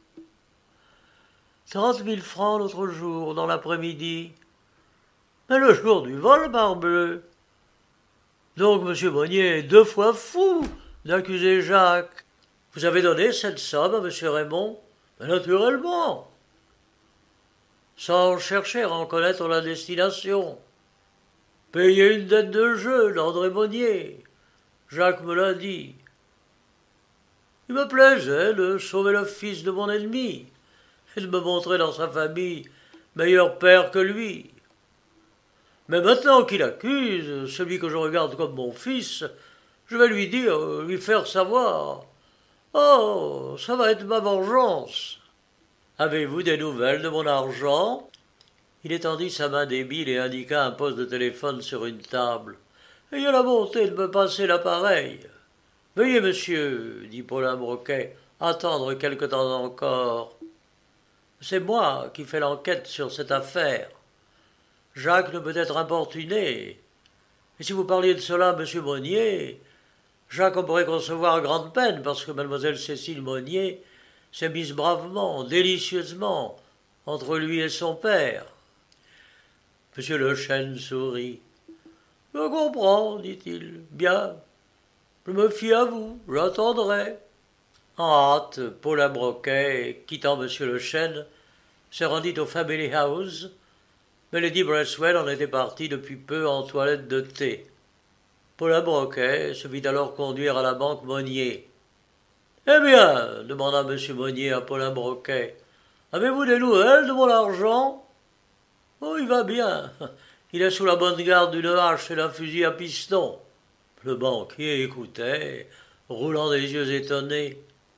30 000 francs l'autre jour, dans l'après-midi. Mais le jour du vol, parbleu. Donc M. Monnier est 2 fois fou d'accuser Jacques. Vous avez donné cette somme à M. Raymond? Mais naturellement, sans chercher à en connaître la destination. Payer une dette de jeu d'André Monnier. Jacques me l'a dit. Il me plaisait de sauver le fils de mon ennemi et de me montrer dans sa famille meilleur père que lui. Mais maintenant qu'il accuse celui que je regarde comme mon fils, je vais lui dire, lui faire savoir. Oh, ça va être ma vengeance. Avez-vous des nouvelles de mon argent? Il étendit sa main débile et indiqua un poste de téléphone sur une table. Ayez la bonté de me passer l'appareil. Veuillez, monsieur, dit Paulin Broquet, attendre quelque temps encore. C'est moi qui fais l'enquête sur cette affaire. Jacques ne peut être importuné. Et si vous parliez de cela à M. Monnier, Jacques en pourrait concevoir grande peine, parce que Mlle Cécile Monnier s'est mise bravement, délicieusement, entre lui et son père. M. Le Chêne sourit. Je comprends, dit-il. Bien. Je me fie à vous, j'attendrai. En hâte, Paulin Broquet, quittant M. Le Chêne, se rendit au Family House, mais Lady Bracewell en était partie depuis peu en toilette de thé. Paulin Broquet se vit alors conduire à la banque Monnier. Eh bien, demanda M. Monnier à Paulin Broquet, avez-vous des nouvelles de mon argent? Oh, il va bien. Il est sous la bonne garde d'une hache et d'un fusil à piston. Le banquier écoutait, roulant des yeux étonnés.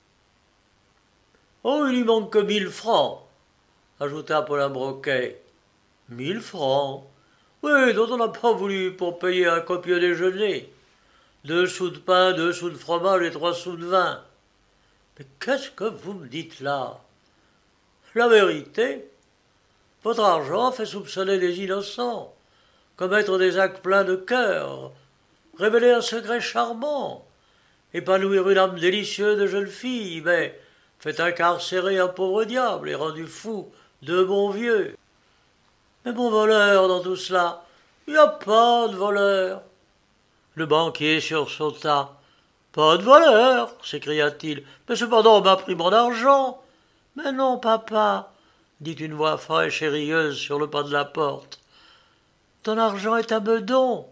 Oh, il lui manque que 1 000 francs, ajouta Paulin Broquet. 1 000 francs? Oui, dont on n'a pas voulu pour payer un copieux déjeuner. 2 sous de pain, 2 sous de fromage et 3 sous de vin. Mais qu'est-ce que vous me dites là? La vérité, votre argent fait soupçonner des innocents, commettre des actes pleins de cœur, révéler un secret charmant, épanouir une âme délicieuse de jeune fille, mais fait incarcérer un pauvre diable et rendu fou 2 bons vieux. Mais mon voleur dans tout cela, il n'y a pas de voleur. Le banquier sursauta. Pas de voleur, s'écria-t-il. Mais cependant on m'a pris mon argent. Mais non, papa, dit une voix fraîche et rieuse sur le pas de la porte. Ton argent est un meudon.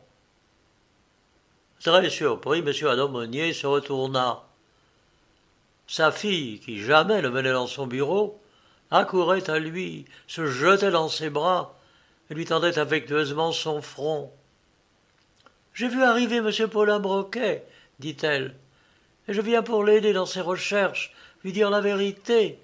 Très surpris, M. Adam Monnier se retourna. Sa fille, qui jamais ne venait dans son bureau, accourait à lui, se jetait dans ses bras et lui tendait affectueusement son front. « J'ai vu arriver M. Paulin Broquet, dit-elle, et je viens pour l'aider dans ses recherches, lui dire la vérité.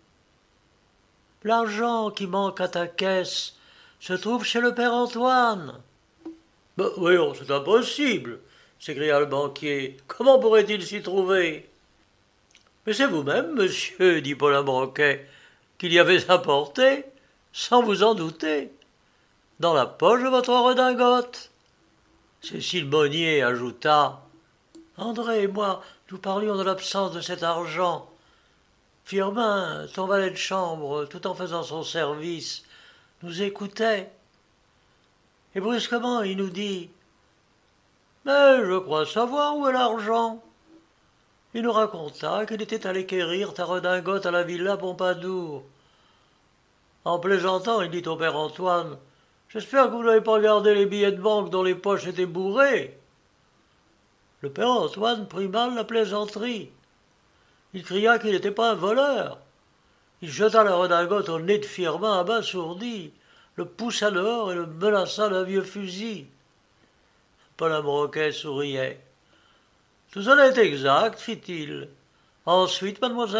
L'argent qui manque à ta caisse se trouve chez le père Antoine. »« Ben voyons, c'est impossible, s'écria le banquier. Comment pourrait-il s'y trouver? » Mais c'est vous-même, monsieur, dit Paulin Broquet, qu'il y avez apporté, sans vous en douter, dans la poche de votre redingote. Cécile Monnier ajouta: André et moi, nous parlions de l'absence de cet argent. Firmin, ton valet de chambre, tout en faisant son service, nous écoutait. et brusquement il nous dit « Mais je crois savoir où est l'argent !» Il nous raconta qu'il était allé quérir ta redingote à la villa Pompadour. En plaisantant, il dit au père Antoine « J'espère que vous n'avez pas gardé les billets de banque dont les poches étaient bourrées. » Le père Antoine prit mal la plaisanterie. Il cria qu'il n'était pas un voleur. Il jeta la redingote au nez de Firmin abasourdi, le poussa dehors et le menaça d'un vieux fusil. Paul Broquet souriait. « Tout cela est exact, fit-il. Ensuite, mademoiselle ?»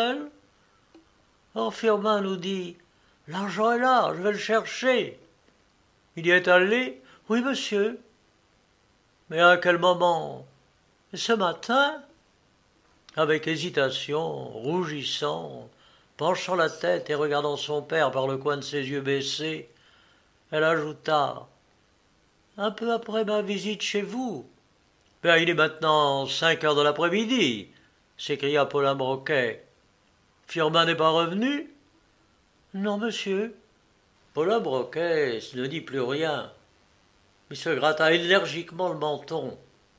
Or Firmin nous dit « L'argent est là, je vais le chercher. » Il y est allé ? Oui, monsieur. Mais à quel moment ? Ce matin ? Avec hésitation, rougissant, penchant la tête et regardant son père par le coin de ses yeux baissés, elle ajouta « Un peu après ma visite chez vous. »« Ben, il est maintenant 5 heures de l'après-midi, » s'écria Paulin Broquet. « Firmin n'est pas revenu ?»« Non, monsieur. » Paulin Broquet ne dit plus rien. Il se gratta énergiquement le menton.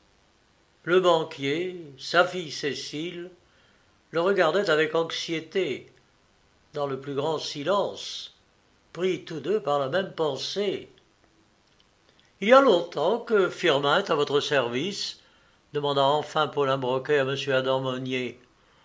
Le banquier, sa fille Cécile, le regardaient avec anxiété, dans le plus grand silence, pris tous deux par la même pensée. « Il y a longtemps que Firmin est à votre service ?» demanda enfin Paulin Broquet à M. Adam Monnier.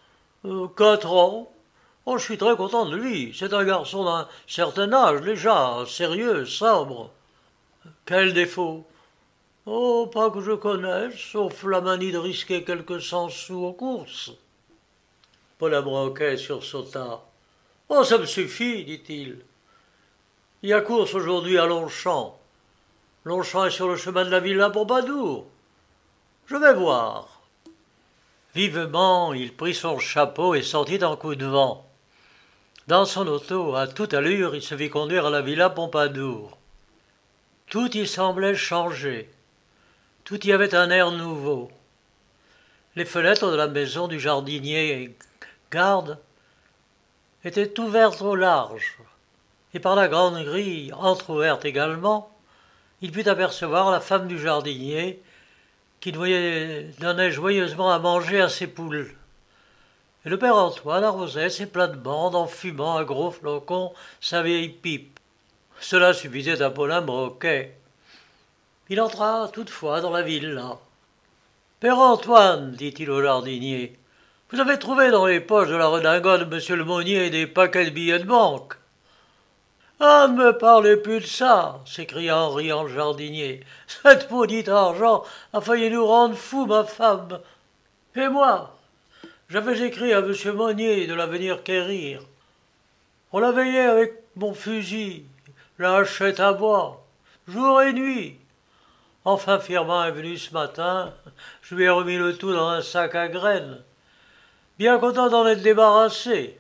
4 ans. Oh, je suis très content de lui. C'est un garçon d'un certain âge déjà, sérieux, sobre. »« Quel défaut ? » ?»« Oh, pas que je connaisse, sauf la manie de risquer quelques 100 sous aux courses. » Paulin Broquet sursauta. « Oh, ça me suffit, dit-il. Il y a course aujourd'hui à Longchamp. Longchamp est sur le chemin de la villa Pompadour. Je vais voir. » Vivement, il prit son chapeau et sortit en coup de vent. Dans son auto, à toute allure, il se vit conduire à la villa Pompadour. Tout y semblait changer. Tout y avait un air nouveau. Les fenêtres de la maison du jardinier garde étaient ouvertes au large, et par la grande grille, entr'ouverte également, il put apercevoir la femme du jardinier qui donnait joyeusement à manger à ses poules. Et le père Antoine arrosait ses plates-bandes en fumant à gros flocons sa vieille pipe. Cela suffisait à Paulin Broquet. Il entra toutefois dans la villa. « Père Antoine, dit-il au jardinier, vous avez trouvé dans les poches de la redingote de monsieur le Monnier des paquets de billets de banque. »« Ah, ne me parlez plus de ça, s'écria en riant le jardinier. Cette maudite argent a failli nous rendre fous, ma femme. Et moi, j'avais écrit à monsieur Monnier de la venir quérir. On la veillait avec mon fusil, la hachette à bois, jour et nuit. Enfin, Firmin est venu ce matin, je lui ai remis le tout dans un sac à graines. Bien content d'en être débarrassé.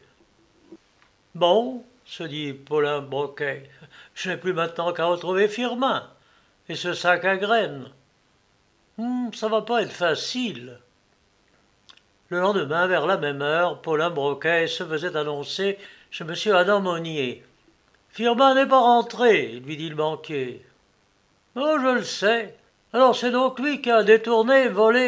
Bon, se dit Paulin Broquet, je n'ai plus maintenant qu'à retrouver Firmin et ce sac à graines. Ça va pas être facile. Le lendemain, vers la même heure, Paulin Broquet se faisait annoncer chez M. Adam Monnier. « Firmin n'est pas rentré, lui dit le banquier. »« Oh, je le sais. Alors c'est donc lui qui a détourné, volé. »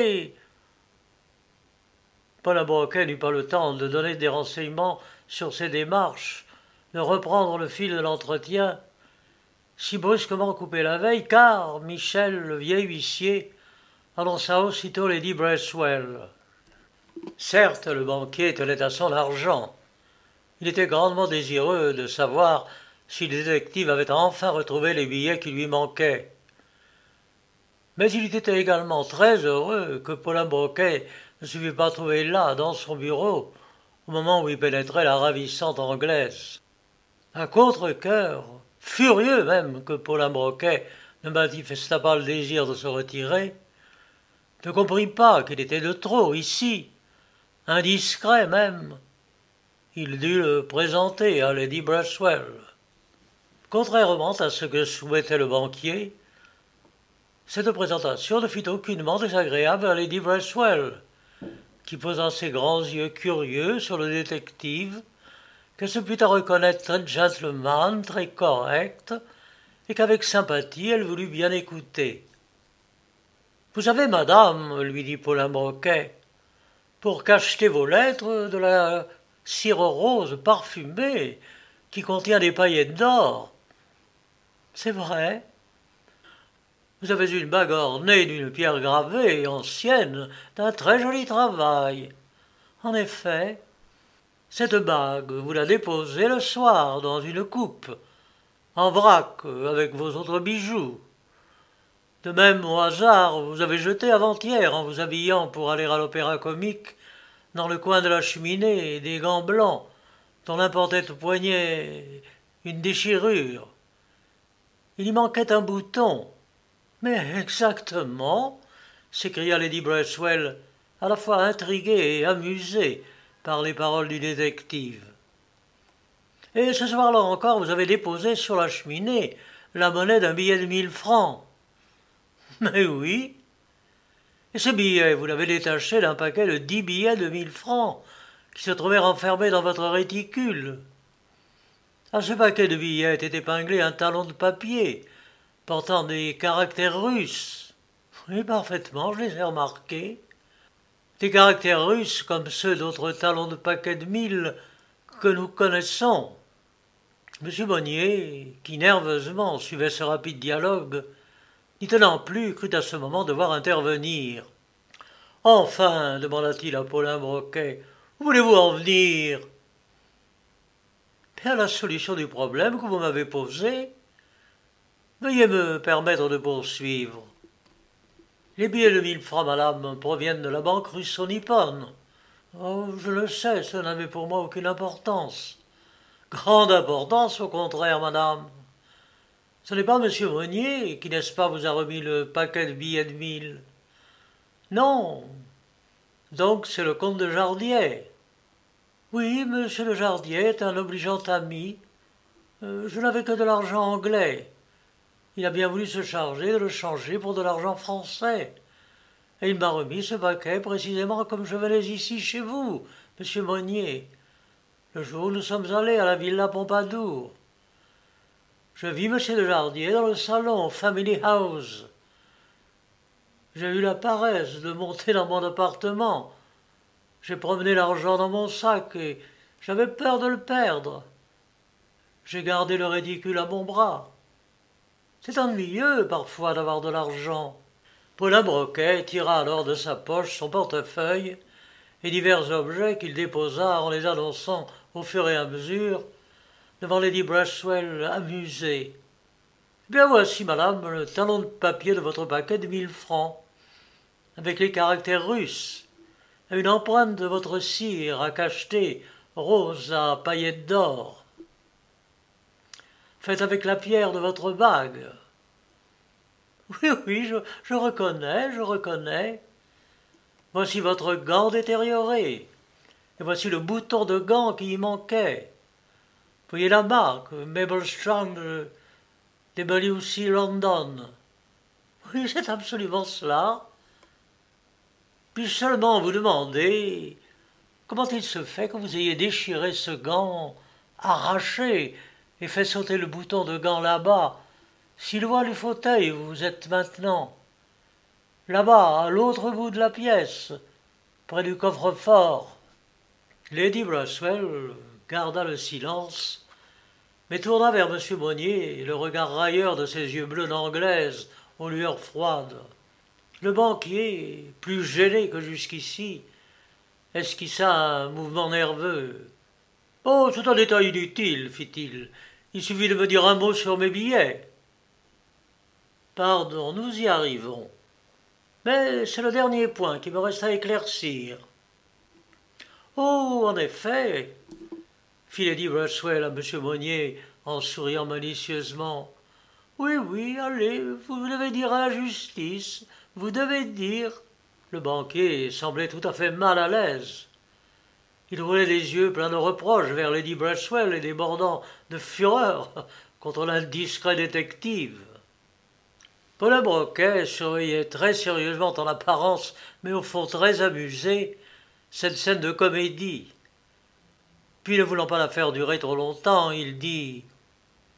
Paulin Broquet n'eut pas le temps de donner des renseignements sur ses démarches, de reprendre le fil de l'entretien, si brusquement coupé la veille, car Michel, le vieil huissier, annonça aussitôt Lady Bracewell. Certes, le banquier tenait à son argent. Il était grandement désireux de savoir si le détective avait enfin retrouvé les billets qui lui manquaient. Mais il était également très heureux que Paulin Broquet ne se fût pas trouvé là, dans son bureau, au moment où y pénétrait la ravissante Anglaise. À contre-cœur, furieux même que Paulin Broquet ne manifestât pas le désir de se retirer, ne comprit pas qu'il était de trop ici, indiscret même. Il dut le présenter à Lady Bracewell. Contrairement à ce que souhaitait le banquier, cette présentation ne fut aucunement désagréable à Lady Bracewell, qui posa ses grands yeux curieux sur le détective, qu'elle se put à reconnaître très gentleman, très correct, et qu'avec sympathie elle voulut bien écouter. « Vous savez, madame, lui dit Paulin Broquet, pour qu'acheter vos lettres, de la cire rose parfumée qui contient des paillettes d'or. C'est vrai. Vous avez une bague ornée d'une pierre gravée, ancienne, d'un très joli travail. En effet, cette bague, vous la déposez le soir dans une coupe, en vrac avec vos autres bijoux. De même, au hasard, vous avez jeté avant-hier en vous habillant pour aller à l'opéra-comique, dans le coin de la cheminée, des gants blancs, dont l'importait au poignet une déchirure. Il y manquait un bouton. Mais exactement, s'écria Lady Bracewell, à la fois intriguée et amusée par les paroles du détective. Et ce soir-là encore, vous avez déposé sur la cheminée la monnaie d'un billet de 1000 francs. Mais oui. Et ce billet, vous l'avez détaché d'un paquet de 10 billets de 1000 francs qui se trouvaient renfermés dans votre réticule. À ce paquet de billets était épinglé un talon de papier portant des caractères russes. Oui, parfaitement, je les ai remarqués. Des caractères russes comme ceux d'autres talons de paquets de 1000 que nous connaissons. M. Monnier, qui nerveusement suivait ce rapide dialogue, n'y tenant plus, crut à ce moment devoir intervenir. « Enfin, demanda-t-il à Paulin Broquet, où voulez-vous en venir ?»« À la solution du problème que vous m'avez posé. Veuillez me permettre de poursuivre. Les billets de 1000 francs, madame, proviennent de la banque russo-nippone. Oh, je le sais, ça n'avait pour moi aucune importance. Grande importance, au contraire, madame. Ce n'est pas M. Monnier qui, n'est-ce pas, vous a remis le paquet de billets de 1000. Non. Donc c'est le comte de Jardier. Oui, M. de Jardier est un obligeant ami. Je n'avais que de l'argent anglais. Il a bien voulu se charger de le changer pour de l'argent français. Et il m'a remis ce paquet précisément comme je venais ici chez vous, M. Monnier, le jour où nous sommes allés à la Villa Pompadour. Je vis M. de Jardier dans le salon Family House. J'ai eu la paresse de monter dans mon appartement. J'ai promené l'argent dans mon sac et j'avais peur de le perdre. J'ai gardé le réticule à mon bras. C'est ennuyeux, parfois, d'avoir de l'argent. Paulin Broquet tira alors de sa poche son portefeuille et divers objets qu'il déposa en les annonçant au fur et à mesure devant Lady Bracewell amusée. « Bien voici, madame, le talon de papier de votre paquet de 1000 francs, avec les caractères russes, et une empreinte de votre cire à cacheter rose à paillettes d'or. Faites avec la pierre de votre bague. Oui, oui, je reconnais. Voici votre gant détérioré, et voici le bouton de gant qui y manquait. Voyez la marque, Mabel Strand, WC London. Oui, c'est absolument cela. Puis-je seulement vous demander comment il se fait que vous ayez déchiré ce gant, arraché, et fait sauter le bouton de gant là-bas, si loin du fauteuil où vous êtes maintenant, là-bas, à l'autre bout de la pièce, près du coffre-fort. » Lady Bracewell garda le silence, mais tourna vers M. Monnier le regard railleur de ses yeux bleus d'anglaise aux lueurs froides. Le banquier, plus gêné que jusqu'ici, esquissa un mouvement nerveux. « Oh, c'est un détail inutile, fit-il. Il suffit de me dire un mot sur mes billets. »« Pardon, nous y arrivons. Mais c'est le dernier point qui me reste à éclaircir. »« Oh, en effet, fit Lady Bracewell à M. Monnier en souriant malicieusement. Oui, allez, vous devez dire à la justice, vous devez dire. » Le banquier semblait tout à fait mal à l'aise. Il roulait les yeux pleins de reproches vers Lady Bracewell et débordant de fureur contre l'indiscret détective. Paulin Broquet surveillait très sérieusement en apparence, mais au fond très amusé, cette scène de comédie. Puis, ne voulant pas la faire durer trop longtemps, il dit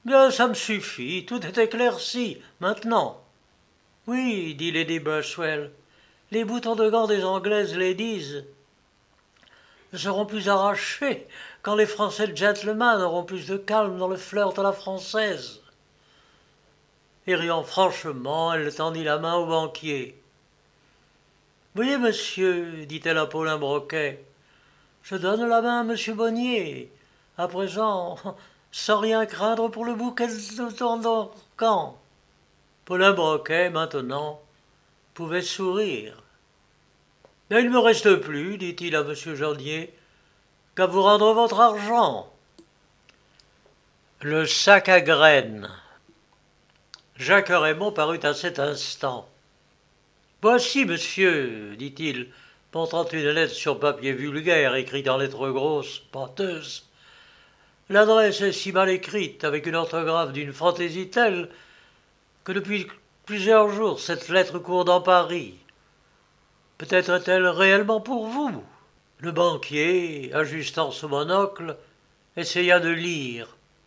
Bien, ça me suffit, tout est éclairci, maintenant. Oui, dit Lady Boswell, les boutons de gants des Anglaises ladies ne seront plus arrachés quand les Français gentlemen auront plus de calme dans le flirt à la française. Et riant franchement, elle tendit la main au banquier. Voyez, monsieur, dit-elle à Paulin Broquet, je donne la main à monsieur Bonnier. À présent, sans rien craindre pour le bouquet de quand. Paulin Broquet, maintenant, pouvait sourire. Mais il ne me reste plus, dit-il à monsieur Jannier, qu'à vous rendre votre argent. Le sac à graines. Jacques Raymond parut à cet instant. Voici, monsieur, dit-il, montrant une lettre sur papier vulgaire, écrite en lettres grosses, pâteuses. L'adresse est si mal écrite, avec une orthographe d'une fantaisie telle, que depuis plusieurs jours cette lettre court dans Paris. Peut-être est-elle réellement pour vous. Le banquier, ajustant son monocle, essaya de lire.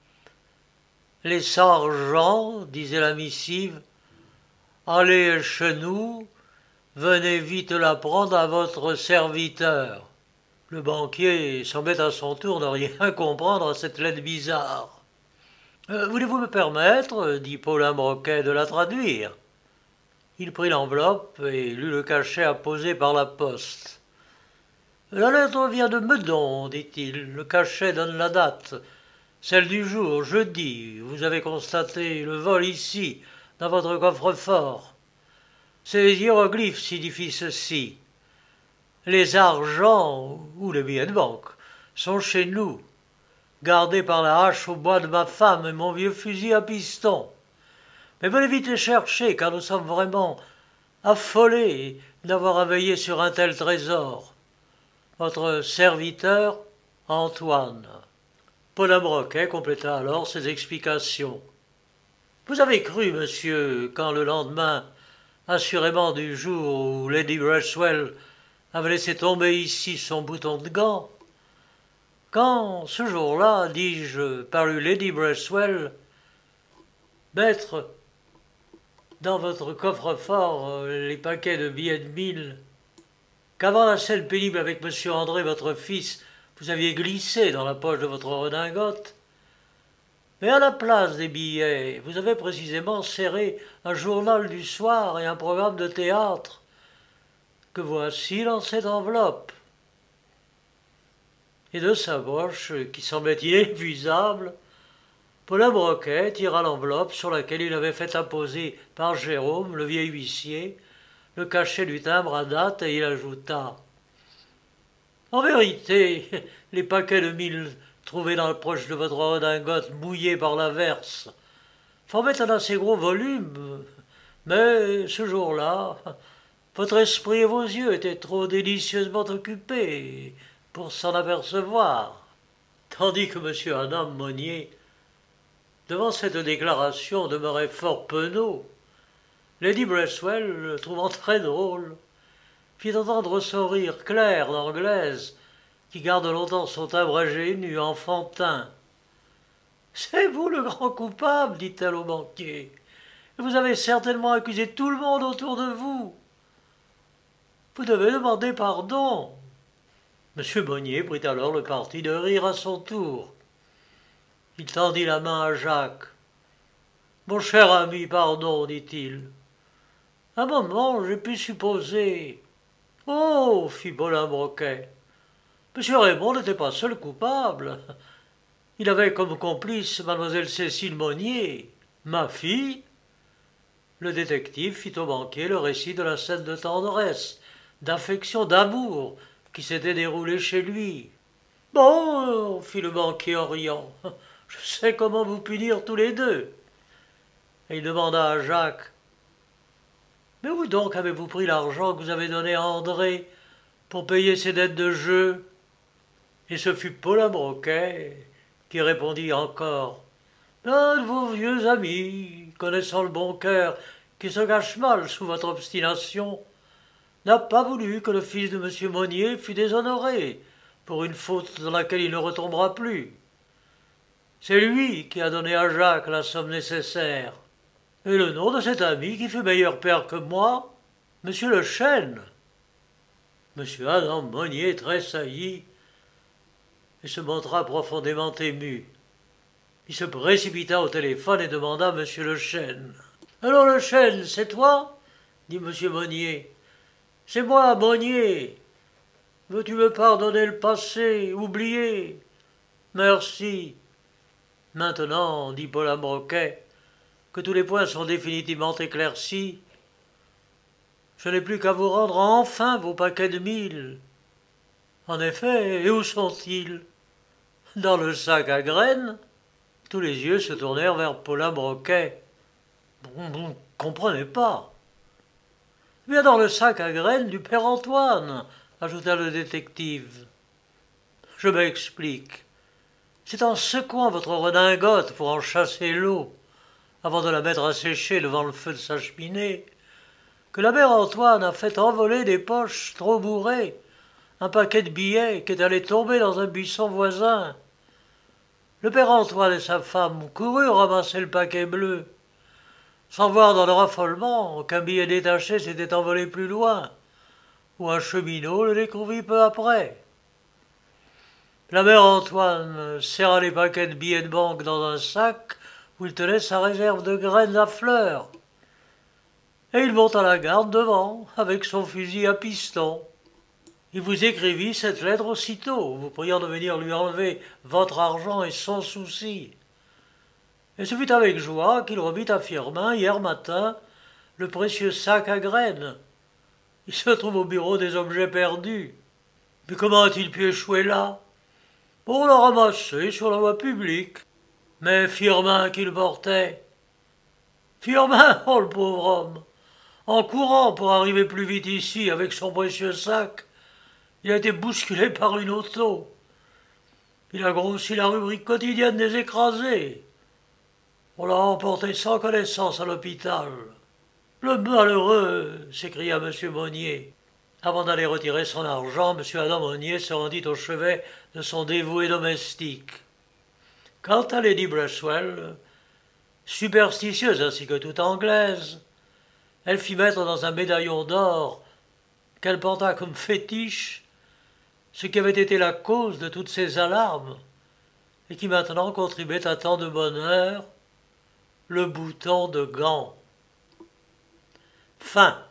Les sergents, disait la missive, allez chez nous, venez vite la prendre à votre serviteur. Le banquier semblait à son tour ne rien comprendre à cette lettre bizarre. Voulez-vous me permettre, dit Paulin Broquet, de la traduire? Il prit l'enveloppe et lut le cachet apposé par la poste. La lettre vient de Meudon, dit-il. Le cachet donne la date. Celle du jour, jeudi. Vous avez constaté le vol ici, dans votre coffre-fort. Ces hiéroglyphes signifient ceci. Les argents, ou les billets de banque, sont chez nous, gardés par la hache au bois de ma femme et mon vieux fusil à piston. Mais venez vite les chercher, car nous sommes vraiment affolés d'avoir à veiller sur un tel trésor. Votre serviteur, Antoine. Paulin Broquet compléta alors ses explications. Vous avez cru, monsieur, quand le lendemain, assurément du jour où Lady Boswell avait laissé tomber ici son bouton de gant, quand, ce jour-là, dis-je, parut Lady Boswell, mettre dans votre coffre-fort les paquets de billets de 1000, qu'avant la scène pénible avec monsieur André, votre fils, vous aviez glissé dans la poche de votre redingote, mais à la place des billets, vous avez précisément serré un journal du soir et un programme de théâtre, que voici dans cette enveloppe. Et de sa poche, qui semblait inépuisable, Paulin Broquet tira l'enveloppe sur laquelle il avait fait apposer par Jérôme, le vieil huissier, le cachet du timbre à date, et il ajouta « En vérité, les paquets de 1000 trouvés dans la poche de votre redingote mouillée par l'averse formaient un assez gros volume, mais ce jour-là, votre esprit et vos yeux étaient trop délicieusement occupés pour s'en apercevoir. » Tandis que M. Adam Monnier, devant cette déclaration, demeurait fort penaud, Lady Boswell, le trouvant très drôle, fit entendre son rire clair d'anglaise, qui garde longtemps son timbre ingénu, enfantin. « C'est vous le grand coupable, dit-elle au banquier. Vous avez certainement accusé tout le monde autour de vous. Vous devez demander pardon. » M. Bonnier prit alors le parti de rire à son tour. Il tendit la main à Jacques. « Mon cher ami, pardon, dit-il. Un moment, j'ai pu supposer. »« Oh, fit Paulin Broquet, M. Raymond n'était pas seul coupable. Il avait comme complice mademoiselle Cécile Monnier, ma fille. » Le détective fit au banquier le récit de la scène de tendresse, d'affection, d'amour qui s'était déroulée chez lui. « Bon, fit le banquier en riant, je sais comment vous punir tous les deux. » Et il demanda à Jacques, « Mais où donc avez-vous pris l'argent que vous avez donné à André pour payer ses dettes de jeu ?» Et ce fut Paulin Broquet qui répondit encore, « Un de vos vieux amis, connaissant le bon cœur qui se cache mal sous votre obstination, n'a pas voulu que le fils de M. Monnier fût déshonoré pour une faute dans laquelle il ne retombera plus. C'est lui qui a donné à Jacques la somme nécessaire. Et le nom de cet ami qui fut meilleur père que moi, Monsieur Le Chêne. Monsieur Adam Monnier tressaillit et se montra profondément ému. Il se précipita au téléphone et demanda Monsieur Le Chêne. « Alors Le Chêne, c'est toi ?» dit Monsieur Monnier. « C'est moi, Monnier. Veux-tu me pardonner le passé, oublier ? Merci. Maintenant, dit Paul Ambroquet, que tous les points sont définitivement éclaircis, je n'ai plus qu'à vous rendre enfin vos paquets de 1000. En effet, et où sont-ils ? Dans le sac à graines ? Tous les yeux se tournèrent vers Paulin Broquet. Vous ne comprenez pas. Bien dans le sac à graines du père Antoine, ajouta le détective. Je m'explique. C'est en secouant votre redingote pour en chasser l'eau, avant de la mettre à sécher devant le feu de sa cheminée, que la mère Antoine a fait envoler des poches trop bourrées, un paquet de billets qui est allé tomber dans un buisson voisin. Le père Antoine et sa femme coururent ramasser le paquet bleu, sans voir dans leur affolement qu'un billet détaché s'était envolé plus loin, où un cheminot le découvrit peu après. La mère Antoine serra les paquets de billets de banque dans un sac où il tenait sa réserve de graines à fleurs. Et il monta la garde devant, avec son fusil à piston. Il vous écrivit cette lettre aussitôt, vous priant de venir lui enlever votre argent et son souci. Et ce fut avec joie qu'il remit à Firmin, hier matin, le précieux sac à graines. Il se trouve au bureau des objets perdus. Mais comment a-t-il pu échouer là ? On l'a ramassé sur la voie publique. Mais Firmin qui le portait. Firmin, oh le pauvre homme, en courant pour arriver plus vite ici avec son précieux sac, il a été bousculé par une auto. Il a grossi la rubrique quotidienne des écrasés. On l'a emporté sans connaissance à l'hôpital. Le malheureux, s'écria M. Monnier. Avant d'aller retirer son argent, M. Adam Monnier se rendit au chevet de son dévoué domestique. Quant à Lady Braswell, superstitieuse ainsi que toute Anglaise, elle fit mettre dans un médaillon d'or qu'elle porta comme fétiche ce qui avait été la cause de toutes ces alarmes et qui maintenant contribuait à tant de bonheur, le bouton de gant. Fin.